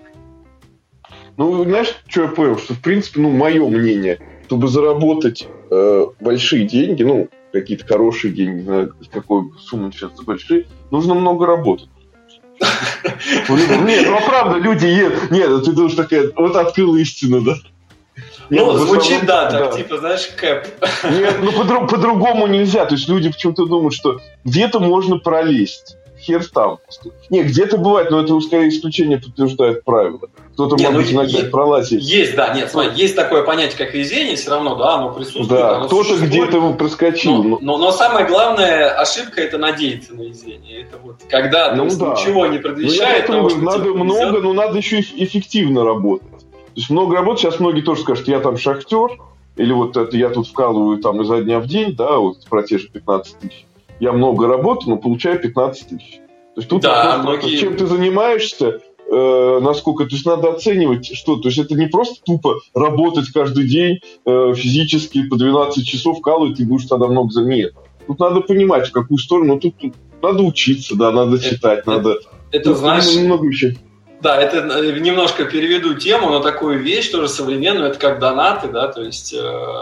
Знаешь, что я понял? Что, в принципе, мое мнение, чтобы заработать большие деньги, какие-то хорошие деньги, не знаю, какой суммы сейчас большие, нужно много работать. Нет, ну правда, люди едят. Нет, ты думаешь, такая, вот открыл истину, да? Ну, звучит, так, типа, знаешь, кэп. Нет, ну по-другому нельзя. То есть люди почему-то думают, что где-то можно пролезть. Хер там. Нет, где-то бывает, но это скорее исключение подтверждает правило. Кто-то, может быть, иногда пролазит. Есть, да, нет, смотри, есть такое понятие, как везение, все равно, да, оно присутствует. Да, кто-то где-то проскочил. Но самая главная ошибка – это надеяться на везение. Это вот когда ничего не предвещает. Надо много, но надо еще и эффективно работать. То есть много работы, сейчас многие тоже скажут, я там шахтер, или вот это я тут вкалываю там изо дня в день, да, вот про те же 15 тысяч. Я много работаю, но получаю 15 тысяч. То есть тут вопрос, чем ты занимаешься, насколько, то есть надо оценивать, что, то есть это не просто тупо работать каждый день физически по 12 часов вкалывать и будешь тогда много заниматься. Нет. Тут надо понимать, в какую сторону, тут надо учиться, да, надо читать, надо... Это знаешь... Много вещей. Да, это немножко переведу тему на такую вещь, тоже современную, это как донаты, да, то есть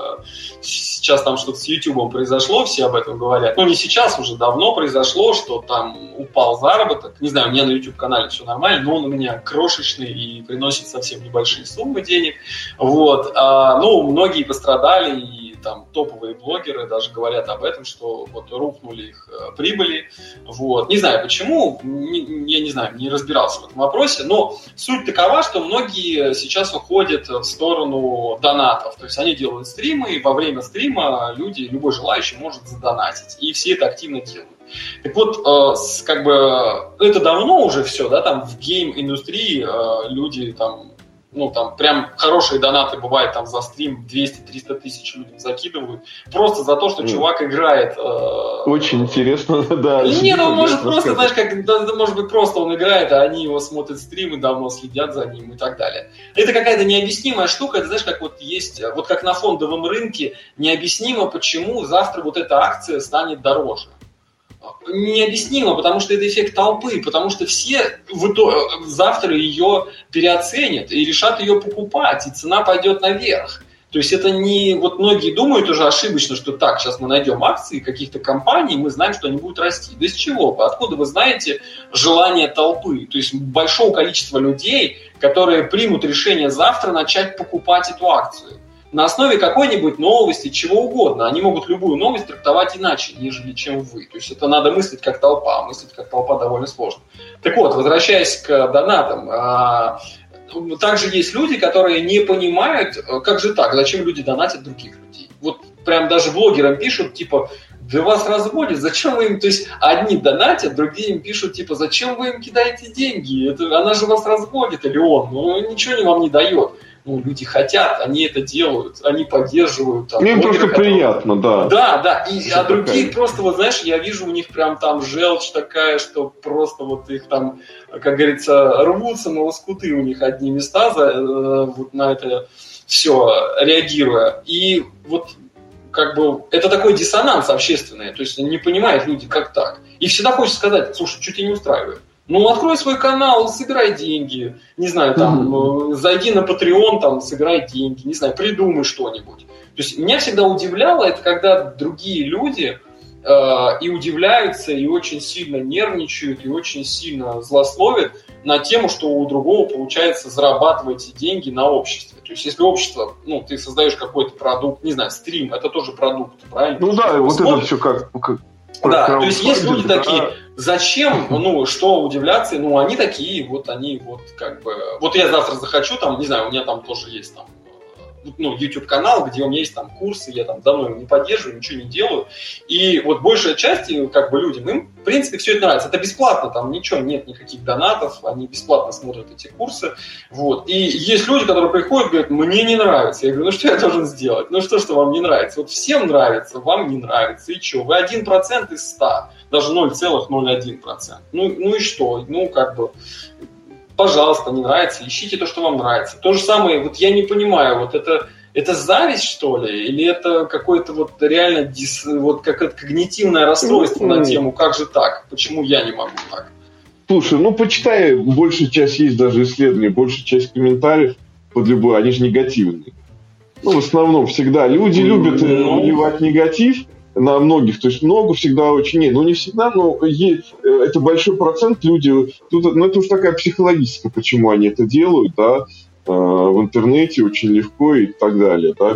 сейчас там что-то с Ютубом произошло, все об этом говорят. Ну, не сейчас, уже давно произошло, что там упал заработок. Не знаю, у меня на YouTube-канале все нормально, но он у меня крошечный и приносит совсем небольшие суммы денег. Вот. Ну, многие пострадали, и там топовые блогеры даже говорят об этом, что вот рухнули их прибыли. Вот. Не знаю почему, я не знаю, не разбирался в этом вопросе, но суть такова, что многие сейчас уходят в сторону донатов. То есть они делают стримы, и во время стрима любой желающий может задонатить. И все это активно делают. Так вот, как бы это давно уже все, да, там в гейм-индустрии люди там, ну, там прям хорошие донаты бывают там за стрим 200-300 тысяч людям закидывают. Просто за то, что чувак играет. Очень интересно, да. Нет, он может просто, знаешь, может быть, просто он играет, а они его смотрят стримы, давно следят за ним и так далее. Это какая-то необъяснимая штука, это, знаешь, как вот есть, вот как на фондовом рынке, необъяснимо, почему завтра вот эта акция станет дороже. Необъяснимо, потому что это эффект толпы, потому что все завтра ее переоценят и решат ее покупать, и цена пойдет наверх. То есть это не... Вот многие думают уже ошибочно, что так, сейчас мы найдем акции каких-то компаний, мы знаем, что они будут расти. Да из чего? Откуда вы знаете желание толпы? То есть большого количества людей, которые примут решение завтра начать покупать эту акцию. На основе какой-нибудь новости, чего угодно. Они могут любую новость трактовать иначе, нежели чем вы. То есть это надо мыслить как толпа. Мыслить как толпа довольно сложно. Так вот, возвращаясь к донатам. Также есть люди, которые не понимают, как же так, зачем люди донатят других людей. Вот прям даже блогерам пишут, типа, да вас разводят, зачем вы им... То есть одни донатят, другие им пишут, типа, зачем вы им кидаете деньги? Она же вас разводит, или он. Ну, ничего вам не дает. Ну, люди хотят, они это делают, они поддерживают. Там, им просто приятно, да. Да. А другие просто, вот знаешь, я вижу у них прям там желчь такая, что просто вот их там, как говорится, рвутся на лоскуты у них одни места вот на это все реагируя. И вот как бы это такой диссонанс общественный, то есть не понимают люди, как так. И всегда хочется сказать, слушай, что тебя не устраивает? Ну, открой свой канал, собирай деньги, не знаю, там, зайди на Patreon, там, собирай деньги, не знаю, придумай что-нибудь. То есть меня всегда удивляло, это когда другие люди и удивляются, и очень сильно нервничают, и очень сильно злословят на тему, что у другого получается зарабатывать деньги на обществе. То есть если общество, ну, ты создаешь какой-то продукт, не знаю, стрим, это тоже продукт, правильно? Ну да, вот это все как... Да, то есть есть люди такие, зачем, ну, что удивляться, ну, они такие, вот они вот как бы, вот я завтра захочу, там, не знаю, у меня там тоже есть там, ну, YouTube-канал, где у меня есть там курсы, я там давно его не поддерживаю, ничего не делаю, и вот большая часть, как бы, людям, им, в принципе, все это нравится, это бесплатно, там ничего, нет никаких донатов, они бесплатно смотрят эти курсы, вот, и есть люди, которые приходят и говорят, мне не нравится, я говорю, ну, что я должен сделать, ну, что вам не нравится, вот всем нравится, вам не нравится, и что, вы 1% из 100, даже 0,01%, ну и что, ну, как бы... Пожалуйста, не нравится, ищите то, что вам нравится. То же самое, вот я не понимаю, вот это зависть, что ли, или это какое-то вот реально вот какое-то когнитивное расстройство на тему, как же так, почему я не могу так? Слушай, ну почитай, большая часть есть даже исследований, большая часть комментариев под любой, они же негативные. Ну, в основном всегда люди любят выливать негатив, на многих. То есть много всегда очень... Нет, ну не всегда, но это большой процент людей... Ну, это уж такая психологическая, почему они это делают, да, в интернете очень легко и так далее, да,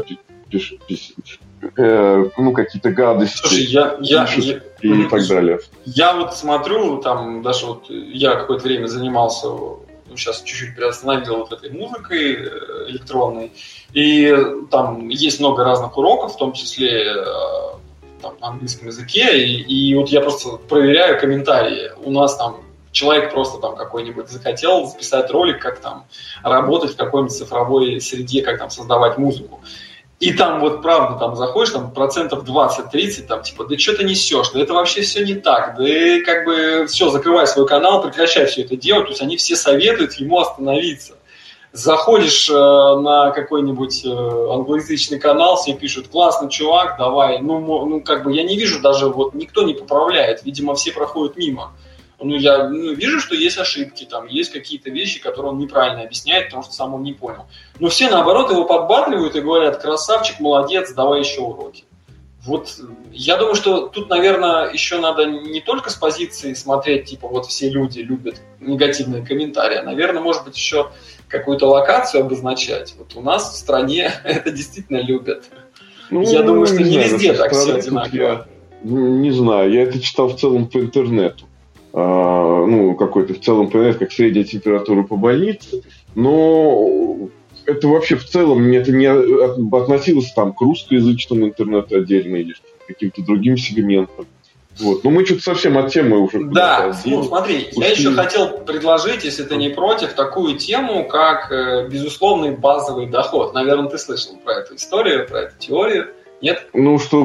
ну, какие-то гадости. Слушай, и так далее. Я вот смотрю, там, даже вот я какое-то время занимался, ну, сейчас чуть-чуть приостановил вот этой музыкой электронной, и там есть много разных уроков, в том числе там, на английском языке, и вот я просто проверяю комментарии. У нас там человек просто там какой-нибудь захотел записать ролик, как там работать в какой-нибудь цифровой среде, как там создавать музыку. И там вот правда, там заходишь, там 20-30%, там типа, да что ты несешь, да это вообще все не так, да и как бы все, закрывай свой канал, прекращай все это делать, то есть они все советуют ему остановиться. Заходишь на какой-нибудь англоязычный канал, все пишут, классный чувак, давай, ну как бы я не вижу даже, вот никто не поправляет, видимо все проходят мимо. Ну, я вижу, что есть ошибки, там есть какие-то вещи, которые он неправильно объясняет, потому что сам он не понял. Но все, наоборот, его подбадривают и говорят, красавчик, молодец, давай еще уроки. Вот я думаю, что тут, наверное, еще надо не только с позиции смотреть, типа, вот все люди любят негативные комментарии, а, наверное, может быть, еще какую-то локацию обозначать. Вот у нас в стране это действительно любят. Ну, я думаю, что не везде так все одинаково. Не знаю, я это читал в целом по интернету. Ну, какой-то в целом ПНФ, как средняя температура по больнице, но это вообще в целом это не относилось там к русскоязычному интернету отдельно или к каким-то другим сегментам. Вот. Но мы что-то совсем от темы уже... Да, ну смотри, я еще хотел предложить, если ты не против, такую тему, как безусловный базовый доход. Наверное, ты слышал про эту историю, про эту теорию. Нет? Что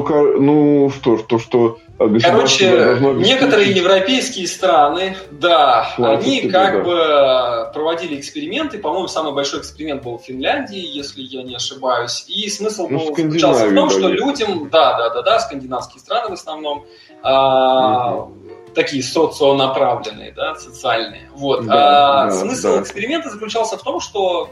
короче, некоторые европейские страны, да, они как бы проводили эксперименты. По-моему, самый большой эксперимент был в Финляндии, если я не ошибаюсь. И смысл был заключался в том, что людям, да, скандинавские страны в основном, такие соционаправленные, да, социальные. Вот. Смысл эксперимента заключался в том, что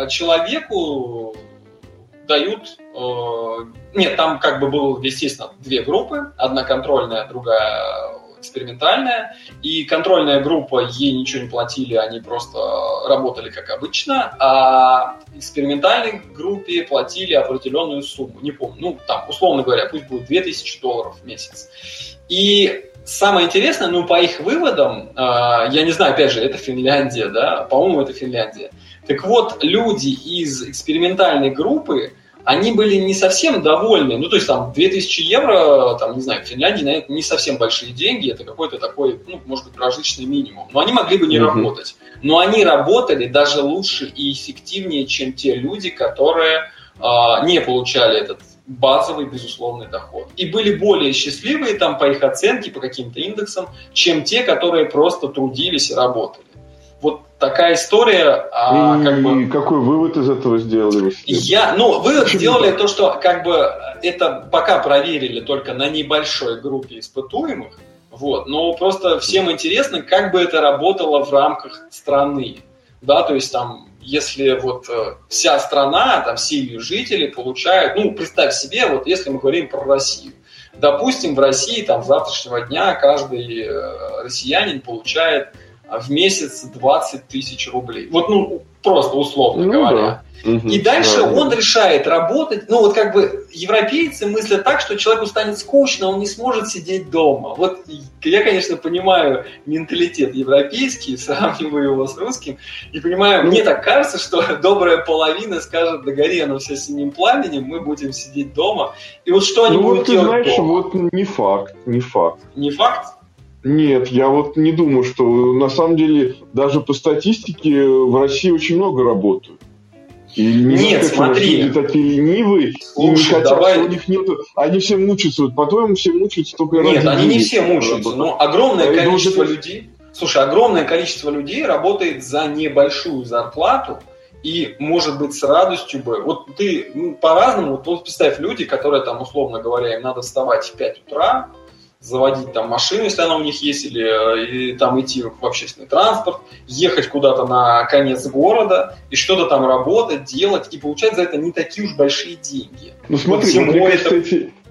человеку дают... Нет, там как бы было, естественно, две группы. Одна контрольная, другая экспериментальная. И контрольная группа, ей ничего не платили, они просто работали как обычно. А экспериментальной группе платили определенную сумму. Не помню, ну там, условно говоря, пусть будет $2000 в месяц. И самое интересное, ну по их выводам, я не знаю, опять же, это Финляндия, да, по-моему, это Финляндия. Так вот, люди из экспериментальной группы, они были не совсем довольны. Ну, то есть, там, 2000 евро, там, не знаю, в Финляндии, наверное, не совсем большие деньги, это какой-то такой, ну, может быть, прожиточный минимум. Но они могли бы не работать. Но они работали даже лучше и эффективнее, чем те люди, которые не получали этот базовый, безусловный доход. И были более счастливые, там, по их оценке, по каким-то индексам, чем те, которые просто трудились и работали. Вот такая история. Как бы... какой вывод из этого сделали? Вывод сделали то, что как бы это пока проверили только на небольшой группе испытуемых, вот, но просто всем интересно, как бы это работало в рамках страны. Да, то есть там, если вот вся страна, там все ее жители получают, ну, представь себе, вот если мы говорим про Россию, допустим, в России там с завтрашнего дня каждый россиянин получает в месяц 20 тысяч рублей. Вот, ну, просто условно говоря. Да. И дальше он решает работать. Ну, вот как бы европейцы мыслят так, что человеку станет скучно, он не сможет сидеть дома. Вот я, конечно, понимаю менталитет европейский, сравниваю его с русским, и понимаю, мне так кажется, что добрая половина скажет, да гори оно все синим пламенем, мы будем сидеть дома. И вот что они будут делать дома? Вот не факт. Не факт? Нет, я вот не думаю, что на самом деле даже по статистике в России очень много работают. И нет, смотри. Люди такие ленивые, и не хотят, у них нету. Они все мучаются. Вот, по-твоему, все мучаются только ради денег. Нет, они не все мучаются, но огромное количество людей. Слушай, огромное количество людей работает за небольшую зарплату и, может быть, с радостью бы. Вот ты по-разному, вот представь, люди, которые там, условно говоря, им надо вставать в 5 утра, заводить там машину, если она у них есть, или там идти в общественный транспорт, ехать куда-то на конец города и что-то там работать, делать, и получать за это не такие уж большие деньги. Ну смотри,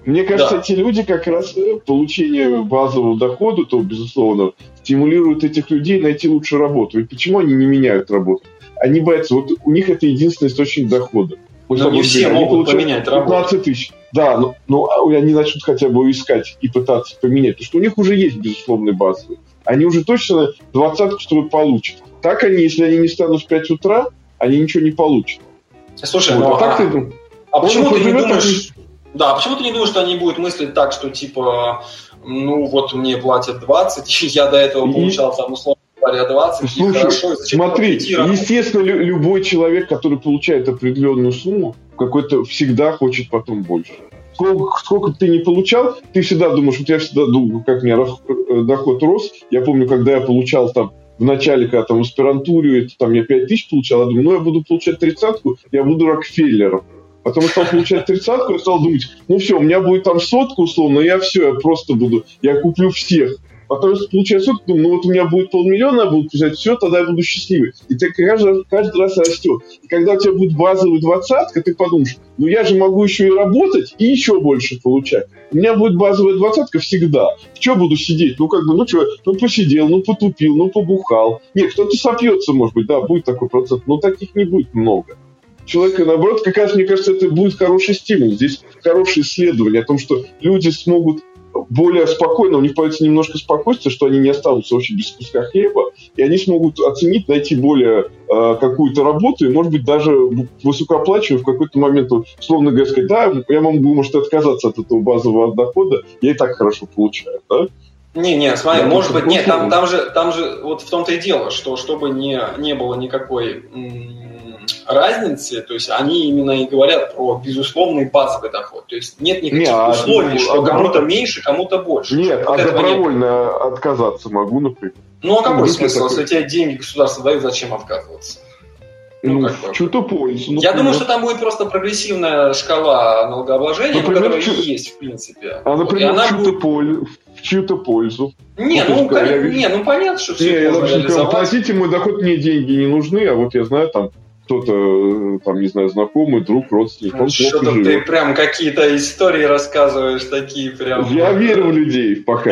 Мне кажется, эти люди как раз получение базового дохода, то, безусловно, стимулируют этих людей найти лучшую работу. Ведь почему они не меняют работу? Они боятся, вот у них это единственный источник дохода. Но не все могут поменять работу. 15 тысяч. Да, но они начнут хотя бы искать и пытаться поменять. Потому что у них уже есть безусловный базовый. Они уже точно 20-ку что-то получат. Так они, если они не станут в 5 утра, они ничего не получат. Слушай, вот. Почему ты не думаешь... Да, почему ты не думаешь, что они будут мыслить так, что типа, ну вот мне платят 20, я до этого получал там условно говоря 20, слушай, и хорошо. Смотри, естественно, любой человек, который получает определенную сумму, какой-то всегда хочет потом больше. Сколько бы ты ни получал, ты всегда думаешь, вот я всегда думаю, как у меня доход рос. Я помню, когда я получал там в начале, когда там в аспирантуре, это, там я 5 тысяч получал, я думаю, ну я буду получать 30-ку, я буду Рокфеллером. Потом я стал получать 30-ку, я стал думать, ну все, у меня будет там 100 условно, я просто буду, я куплю всех. Потом я получаю 100, думаю, ну вот у меня будет 500 000, я буду писать, все, тогда я буду счастливый. И так каждый раз растет. И когда у тебя будет базовый 20-ка, ты подумаешь, ну я же могу еще и работать, и еще больше получать. У меня будет базовая 20-ка всегда. В что буду сидеть? Ну посидел, ну потупил, ну побухал. Нет, кто-то сопьется, может быть, да, будет такой процент, но таких не будет много. Человека, наоборот, как раз, мне кажется, это будет хороший стимул. Здесь хорошее исследование о том, что люди смогут более спокойно, у них появится немножко спокойствия, что они не останутся вообще без куска хлеба, и они смогут оценить, найти более какую-то работу, и, может быть, даже высокооплачиваемую в какой-то момент, условно говоря, сказать, да, я могу, может, отказаться от этого базового дохода, я и так хорошо получаю, да? Не, смотри, может быть, нет, там же вот в том-то и дело, что чтобы не было никакой разницы, то есть они именно и говорят про безусловный базовый доход. То есть нет никаких условий, что кому-то меньше, кому-то больше. Нет, вот добровольно отказаться могу, например. Ну а какой смысл? Если тебе деньги государство дает, зачем отказываться? В чью-то пользу. Я думаю, что там будет просто прогрессивная шкала налогообложения, которая и есть, в принципе. А, например, в чью-то пользу. Понятно, что все это реализовать. Платите мой доход, мне деньги не нужны, а вот я знаю, там, кто-то, там, не знаю, знакомый, друг, родственник, он что-то ты прям какие-то истории рассказываешь, такие прям... Я верю в людей пока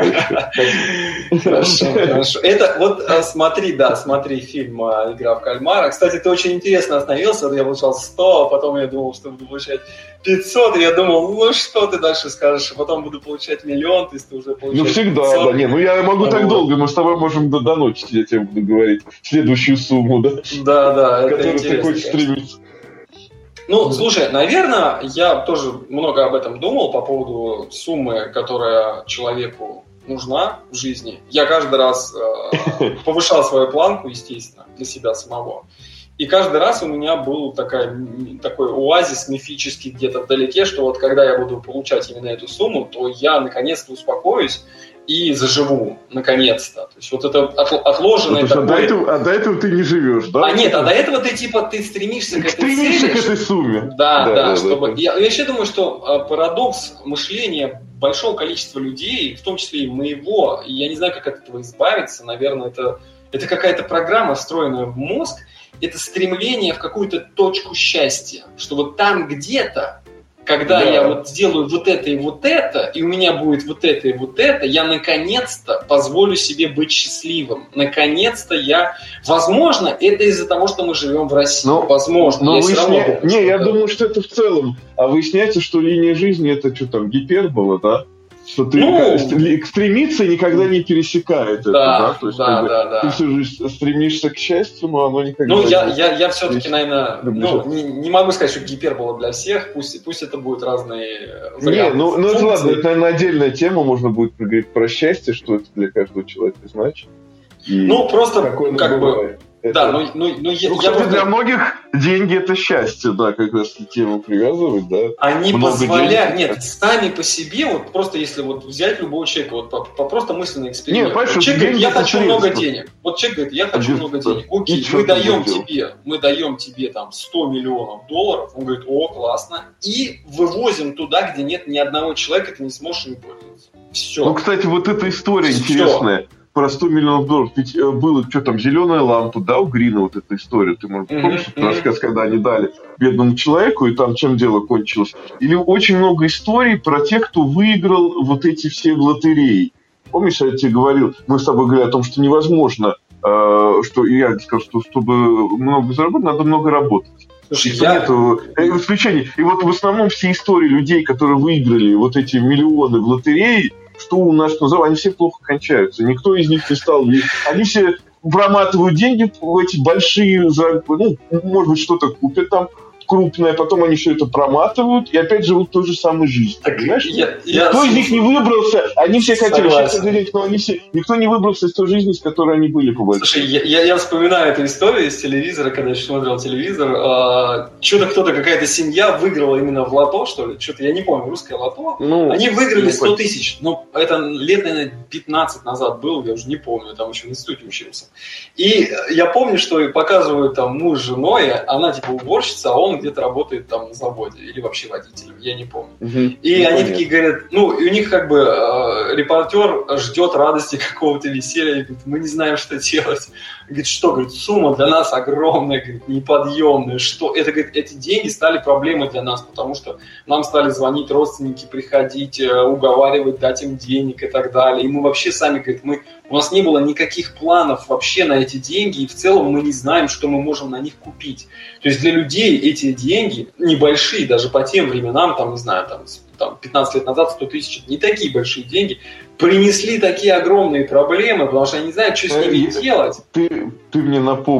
еще. Хорошо. Это вот смотри фильм «Игра в кальмара». Кстати, ты очень интересно остановился, я получал 100, а потом я думал, что буду получать 500, и я думал, ну что ты дальше скажешь, а потом буду получать 1 000 000, то есть ты уже получаешь 500. Ну всегда, да, я могу так долго, мы с тобой можем до ночи, я тебе буду говорить следующую сумму, да? Да, это интересно. Ты хочешь стремиться. Ну, слушай, наверное, я тоже много об этом думал по поводу суммы, которая человеку нужна в жизни. Я каждый раз повышал свою планку, естественно, для себя самого. И каждый раз у меня был такой оазис мифический где-то вдалеке, что вот когда я буду получать именно эту сумму, то я наконец-то успокоюсь и заживу, наконец-то. То есть вот это отложенное такое... до этого ты не живешь, да? До этого ты стремишься к этой цели. Стремишься к этой сумме. Да. Я вообще думаю, что парадокс мышления большого количества людей, в том числе и моего, и я не знаю, как от этого избавиться, наверное, это какая-то программа, встроенная в мозг, это стремление в какую-то точку счастья, что вот там где-то, когда я вот сделаю вот это, и у меня будет вот это и вот это, я наконец-то позволю себе быть счастливым. Наконец-то возможно, это из-за того, что мы живем в России. Возможно. Я думаю, что это в целом. А выясняется, что линия жизни это что там, гипербола, да? Что ты стремиться никогда не пересекает это, да? То есть, ты всю жизнь стремишься к счастью, но оно никогда не... я все-таки, наверное, не могу сказать, что гипербола для всех, пусть это будут разные варианты. Это ладно, это, наверное, отдельная тема, можно будет поговорить про счастье, что это для каждого человека значит. Просто как бы... Кстати, для многих деньги это счастье, да, как раз к тему привязывать, да. Они позволяют, сами по себе, вот просто если вот взять любого человека, вот по просто мысленный эксперимент. Человек говорит, я хочу много денег. Вот человек говорит, я хочу много денег. Окей, мы даем тебе там 100 миллионов долларов. Он говорит, о, классно. И вывозим туда, где нет ни одного человека, ты не сможешь им пользоваться. Все. Кстати, вот эта история интересная. про $100 миллионов. Ведь было, что там, зеленая лампа, да, у Грина вот эта история. Ты, может, помнишь, рассказ, когда они дали бедному человеку, и там чем дело кончилось? Или очень много историй про тех, кто выиграл вот эти все лотереи. Помнишь, я тебе говорил, мы с тобой говорили о том, что невозможно, что я сказал, что чтобы много заработать, надо много работать. Слушай, Нет исключений. И вот в основном все истории людей, которые выиграли вот эти миллионы в лотереи, что у нас называют, они все плохо кончаются. Никто из них не стал. Они все проматывают деньги в эти большие, ну, может быть, что-то купят там крупное, потом они все это проматывают и опять живут той же самой жизнью. Так, понимаешь? Никто из них не выбрался, они все хотели сейчас денег, но никто не выбрался из той жизни, с которой они были, по большому. Слушай, я вспоминаю эту историю из телевизора, когда я еще смотрел телевизор. Что-то кто-то, какая-то семья выиграла именно в лото, что ли? Что-то я не помню, русское лото. Ну, они выиграли 100 тысяч. Ну, это лет, наверное, 15 назад было, я уже не помню, я там еще в институте учился. И я помню, что показывают там муж с женой, она типа уборщица, а он где-то работает там на заводе или вообще водителем, я не помню. И они такие говорят, ну, и у них как бы репортер ждет радости какого-то веселья, и говорит, мы не знаем, что делать. Говорит, что? Говорит, сумма для нас огромная, говорит, неподъемная. Что? Это, говорит, эти деньги стали проблемой для нас, потому что нам стали звонить родственники, приходить, уговаривать, дать им денег и так далее. И мы вообще сами, говорит, у нас не было никаких планов вообще на эти деньги, и в целом мы не знаем, что мы можем на них купить. То есть для людей эти деньги небольшие, даже по тем временам, там, не знаю, там 15 лет назад 100 тысяч, не такие большие деньги, принесли такие огромные проблемы, потому что они не знают, что с ними делать. Ты мне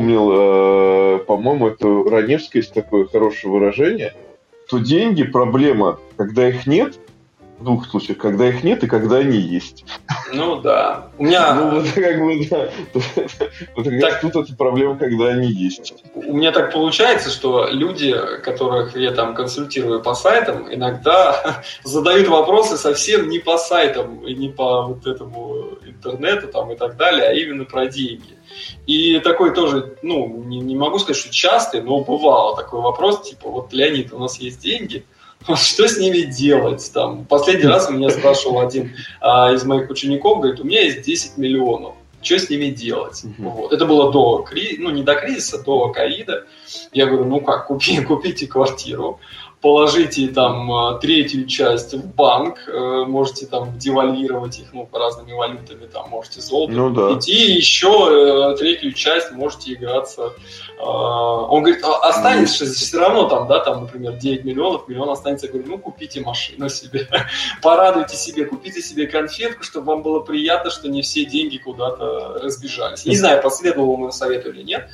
напомнил, по-моему, это Раневское есть такое хорошее выражение, что деньги – проблема, когда их нет, в двух случаях, когда их нет и когда они есть. Ну да. У меня... Ну вот как бы, да. Вот так... Тут это проблема, когда они есть. У меня так получается, что люди, которых я там консультирую по сайтам, иногда задают вопросы совсем не по сайтам и не по вот этому интернету там и так далее, а именно про деньги. И такой тоже, ну, не могу сказать, что частый, но бывало такой вопрос, типа, вот, Леонид, у нас есть деньги, что с ними делать? Там, последний раз меня спрашивал один из моих учеников, говорит, у меня есть 10 миллионов, что с ними делать? Вот. Это было до кризиса, ну не до кризиса, до ковида. Я говорю, ну как, купите квартиру, положите там третью часть в банк, можете там девальвировать их, ну, разными валютами, там можете золото купить, и еще третью часть можете играться. Он говорит, останется все равно там, да, там, например, 9 миллионов, миллион останется. Я говорю, ну, купите машину себе, порадуйте себе, купите себе конфетку, чтобы вам было приятно, что не все деньги куда-то разбежались. Не знаю, последовал он совету или нет,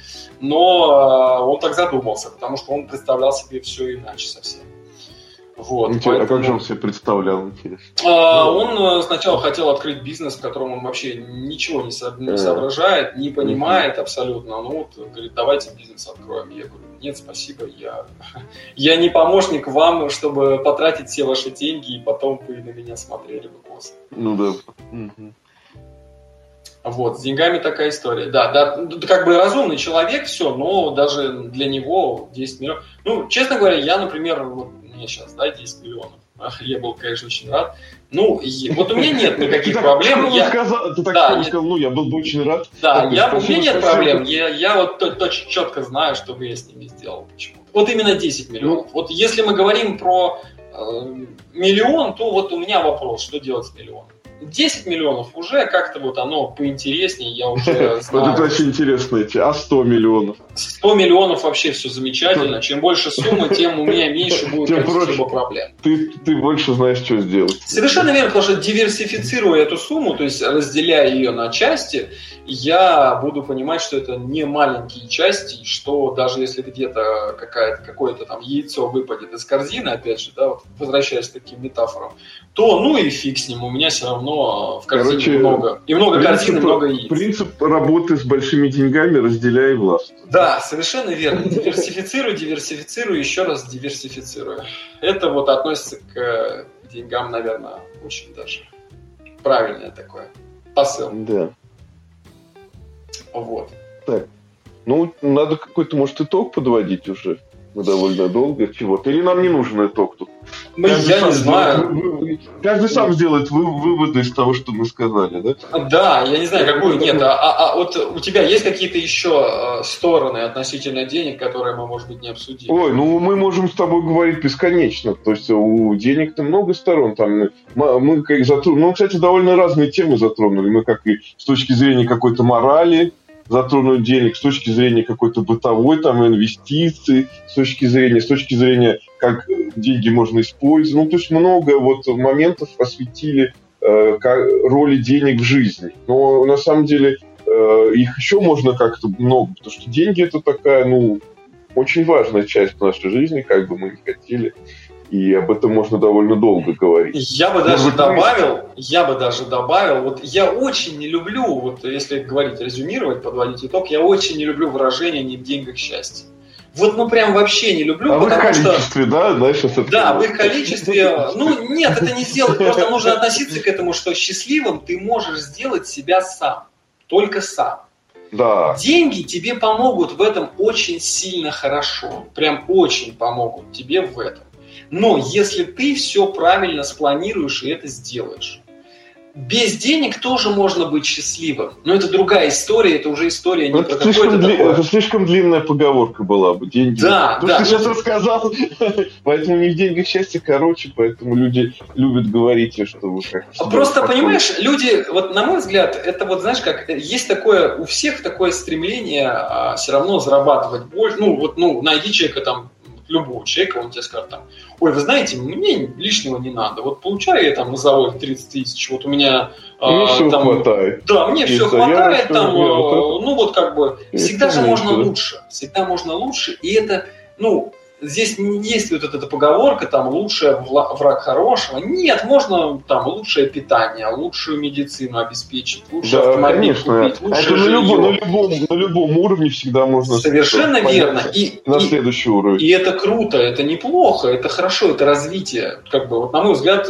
но он так задумался, потому что он представлял себе все иначе совсем. Вот, поэтому... А как же он себе представлял, интересно? Он сначала хотел открыть бизнес, в котором он вообще ничего не соображает, не понимает абсолютно. Ну вот, говорит, давайте бизнес откроем. Я говорю, нет, спасибо, я не помощник вам, чтобы потратить все ваши деньги, и потом вы на меня смотрели бы косо. Ну да. Вот, с деньгами такая история. Да, как бы разумный человек, все, но даже для него 10 миллионов. Ну, честно говоря, я, например, вот мне сейчас, да, 10 миллионов. Я был, конечно, очень рад. Ну, вот у меня нет никаких проблем. Ты так сказал, ну, я был бы очень рад. Да, у меня нет проблем. Я вот четко знаю, что бы я с ними сделал. Почему? Вот именно 10 миллионов. Вот если мы говорим про миллион, то вот у меня вопрос, что делать с миллионом. 10 миллионов уже как-то вот оно поинтереснее, я уже знаю. Вот это очень интересно, а 100 миллионов? 100 миллионов вообще все замечательно. Чем больше суммы, тем у меня меньше будет каких-либо проблем. Ты больше знаешь, что сделать. Совершенно верно, потому что диверсифицируя эту сумму, то есть разделяя ее на части, я буду понимать, что это не маленькие части, что даже если где-то какое-то там яйцо выпадет из корзины, опять же, да, вот возвращаясь к таким метафорам, то ну и фиг с ним, у меня все равно в корзине много. И много корзин, и много яиц. Принцип работы с большими деньгами разделяй власть. Да, совершенно верно. Диверсифицирую, еще раз диверсифицирую. Это вот относится к деньгам, наверное, очень даже правильное такое посыл. Да. Вот. Так. Ну, надо какой-то, может, итог подводить уже. Мы довольно долго чего-то. Или нам не нужен итог тут? Я не знаю. Каждый сам сделает выводы из того, что мы сказали, да? Да, я не знаю, какую нет. Вот у тебя есть какие-то еще стороны относительно денег, которые мы, может быть, не обсудили? Ой, ну мы можем с тобой говорить бесконечно. То есть у денег-то много сторон. Там мы как затронули. Ну, кстати, довольно разные темы затронули. Мы как и с точки зрения какой-то морали затронуть денег, с точки зрения какой-то бытовой там инвестиций, с точки зрения, как деньги можно использовать. Ну, то есть много вот моментов осветили роли денег в жизни. Но на самом деле их еще можно как-то много, потому что деньги это такая, очень важная часть нашей жизни, как бы мы ни хотели. И об этом можно довольно долго говорить. Я бы даже добавил, вот я очень не люблю, вот если говорить, резюмировать, подводить итог, я очень не люблю выражение «не в деньгах счастье». Вот, прям вообще не люблю, потому что... в их количестве, да? Да, в их количестве... Нет, это не сделать, просто нужно относиться к этому, что счастливым ты можешь сделать себя сам, только сам. Да. Деньги тебе помогут в этом очень сильно хорошо, прям очень помогут тебе в этом. Но если ты все правильно спланируешь и это сделаешь, без денег тоже можно быть счастливым. Но это другая история, это уже история не про какой-то такой... Это слишком длинная поговорка была бы. Деньги. Да, да. Ты сейчас рассказал. Поэтому не в деньгах счастье, поэтому люди любят говорить, что вы как... Просто, понимаешь, люди, вот на мой взгляд, это вот, знаешь, как есть такое, у всех такое стремление все равно зарабатывать больше. Найди человека там, любого человека, он тебе скажет там: ой, вы знаете, мне лишнего не надо. Вот получаю я там на заводе 30 тысяч, вот у меня... Мне все хватает. Да, мне все хватает, всегда же можно лучше. Всегда можно лучше, и это, здесь не действует вот эта поговорка, там, лучший враг хорошего. Нет, можно там лучшее питание, лучшую медицину обеспечить, лучший автомобиль купить, лучшее жилье. На любом уровне всегда можно... Совершенно верно. На следующий уровень. И это круто, это неплохо, это хорошо, это развитие. На мой взгляд,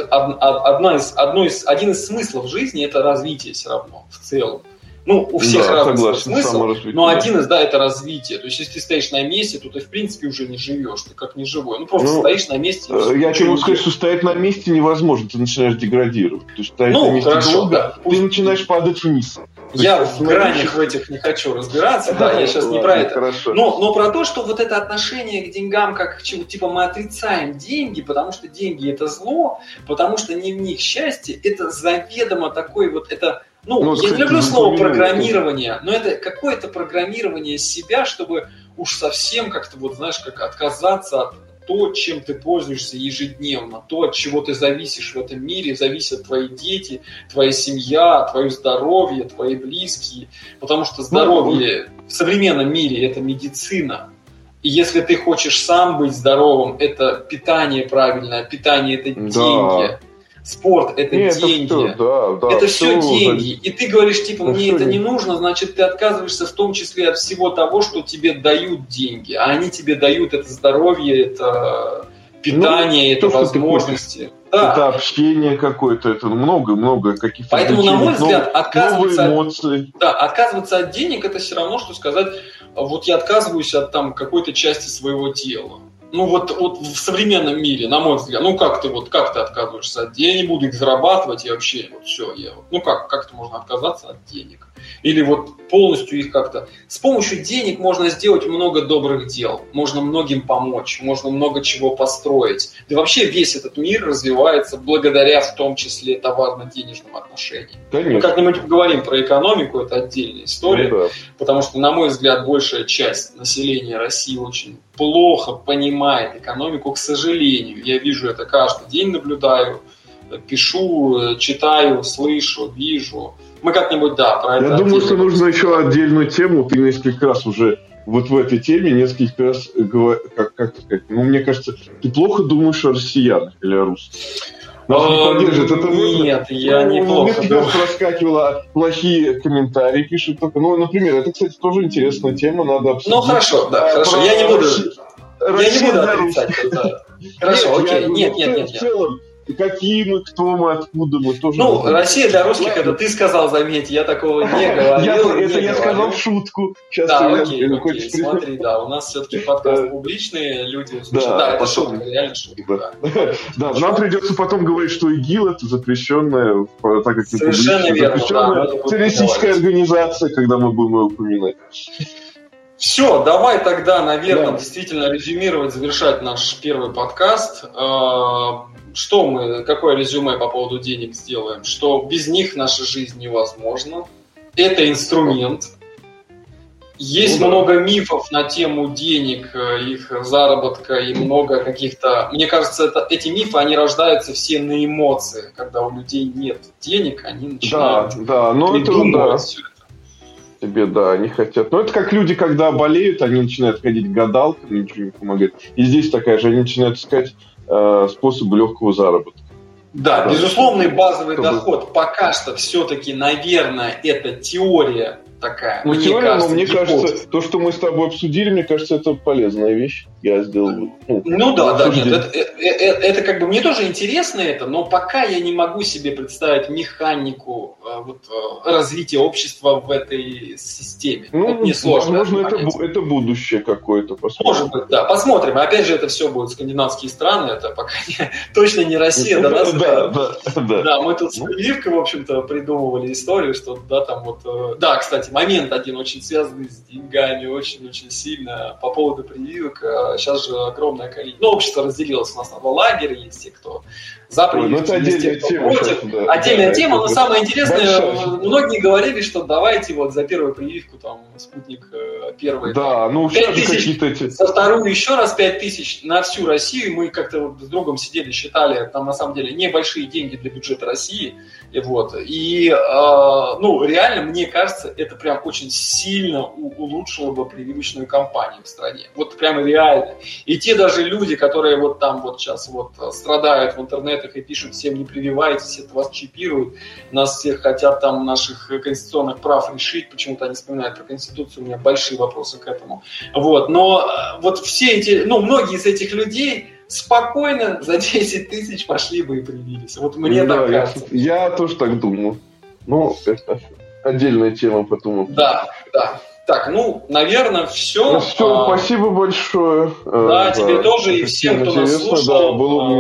один из смыслов жизни – это развитие все равно, в целом. У всех разный смысл, но один из, это развитие. То есть, если ты стоишь на месте, то ты, в принципе, уже не живешь, ты как не живой. Просто стоишь на месте. Я тебе могу сказать, что стоять на месте невозможно, ты начинаешь деградировать. То есть, стоять на месте долго, ты начинаешь падать вниз. Я в гранях в этих не хочу разбираться, я сейчас не про это. Хорошо. Но про то, что вот это отношение к деньгам, как типа мы отрицаем деньги, потому что деньги это зло, потому что не в них счастье, это заведомо такой вот это... я не люблю слово программирование, но это какое-то программирование себя, чтобы уж совсем как-то, как отказаться от того, чем ты пользуешься ежедневно, то, от чего ты зависишь в этом мире, зависят твои дети, твоя семья, твое здоровье, твои близкие, потому что здоровье в современном мире – это медицина. И если ты хочешь сам быть здоровым, это питание правильное, питание – это деньги. Спорт – это деньги. Это все деньги. И ты говоришь, мне это не нужно, значит, ты отказываешься в том числе от всего того, что тебе дают деньги. А они тебе дают это здоровье, это питание, это возможности. Это общение какое-то, это много каких-то... Поэтому, на мой взгляд, отказываться от денег – это все равно, что сказать, я отказываюсь от какой-то части своего тела. В современном мире, на мой взгляд, как ты отказываешься от денег, я не буду их зарабатывать, и вообще, как-то можно отказаться от денег? Или полностью их как-то... С помощью денег можно сделать много добрых дел, можно многим помочь, можно много чего построить. Да и вообще весь этот мир развивается благодаря, в том числе, товарно-денежным отношениям. Конечно. Мы как-нибудь поговорим про экономику, это отдельная история, потому что, на мой взгляд, большая часть населения России очень плохо понимает экономику, к сожалению. Я вижу это каждый день, наблюдаю, пишу, читаю, слышу, вижу. Мы как-нибудь, про это... Я думаю, что нужно еще отдельную тему. Ты несколько раз уже в этой теме несколько раз, как сказать, мне кажется, ты плохо думаешь о россиянах или о русских. Нас не поддержит это мысль. Нет, я неплохо. Несколько раз проскакивало плохие комментарии, пишут только. Например, это, кстати, тоже интересная тема, надо обсудить. Хорошо, хорошо, я не буду отрицать. Хорошо, окей, нет. В целом, какие мы, кто мы, откуда мы, тоже... Ну, Россия для русских, это ты сказал, заметь, я такого не говорил. Это я сказал в шутку. Да, окей, смотри, да, у нас все-таки подкаст публичный, люди слушают. Да, это шутка, реально шутка. Да, нам придется потом говорить, что ИГИЛ — это запрещенная, так как совершенно верно, запрещенная террористическая организация, когда мы будем ее упоминать. Все, давай тогда, наверное, действительно резюмировать, завершать наш первый подкаст. Какое резюме по поводу денег сделаем? Что без них наша жизнь невозможна. Это инструмент. Есть много мифов на тему денег, их заработка и много каких-то... Мне кажется, эти мифы, они рождаются все на эмоциях. Когда у людей нет денег, они начинают придумывать все это. Тебе, да, они хотят. Но это как люди, когда болеют, они начинают ходить к гадалкам, ничего не помогает. И здесь такая же, они начинают искать способы легкого заработка. Да, безусловный базовый доход пока что все-таки, наверное, это теория такая. Ну, теория, но мне кажется, то, что мы с тобой обсудили, мне кажется, это полезная вещь. Я сделал. Нет, это как бы мне тоже интересно это, но пока я не могу себе представить механику развития общества в этой системе. Мне сложно. Возможно, это будущее какое-то. Посмотрим. Может быть, да. Посмотрим. Опять же, это все будут скандинавские страны, это пока точно не Россия до нас. Да, мы тут с прививкой, в общем-то, придумывали историю, что Да, кстати, момент один очень связанный с деньгами, очень-очень сильно по поводу прививок. Сейчас же огромное количество. Общество разделилось у нас на два лагеря. Есть те, кто за прививки, есть те, кто против. Отдельная тема, но самое интересное, многие говорили, что давайте за первую прививку, спутник первый. Да, 5 тысяч, за вторую еще раз 5 тысяч на всю Россию. Мы как-то с другом сидели, считали, там на самом деле небольшие деньги для бюджета России. И реально, мне кажется, это прям очень сильно улучшило бы прививочную кампанию в стране. Прямо реально. И те даже люди, которые сейчас страдают в интернетах и пишут: всем не прививайтесь, это вас чипируют, нас всех хотят наших конституционных прав решить, почему-то они вспоминают про Конституцию, у меня большие вопросы к этому. Но все эти, многие из этих людей спокойно за 10 тысяч пошли бы и привились. Мне так кажется. Я тоже так думаю. Это отдельная тема, потом. Да. Так, наверное, все. Все, спасибо большое. Да, тебе тоже и всем, кто нас слушал.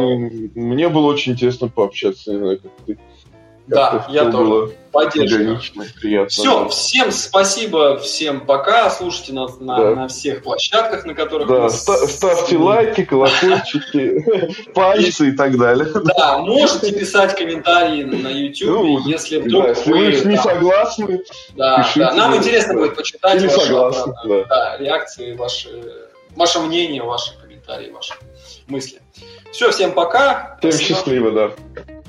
Мне было очень интересно пообщаться, не знаю, как ты. Да, я тоже. Поддерживаю. Приятно. Все, всем спасибо, всем пока. Слушайте нас на всех площадках, на которых нас... Ставьте лайки, колокольчики, пальцы и так далее. Да, можете писать комментарии на YouTube, если вдруг вы не согласны. Да, нам интересно будет почитать ваши реакции, ваше мнение, ваши комментарии, ваши мысли. Все, всем пока. Всем счастливо, да.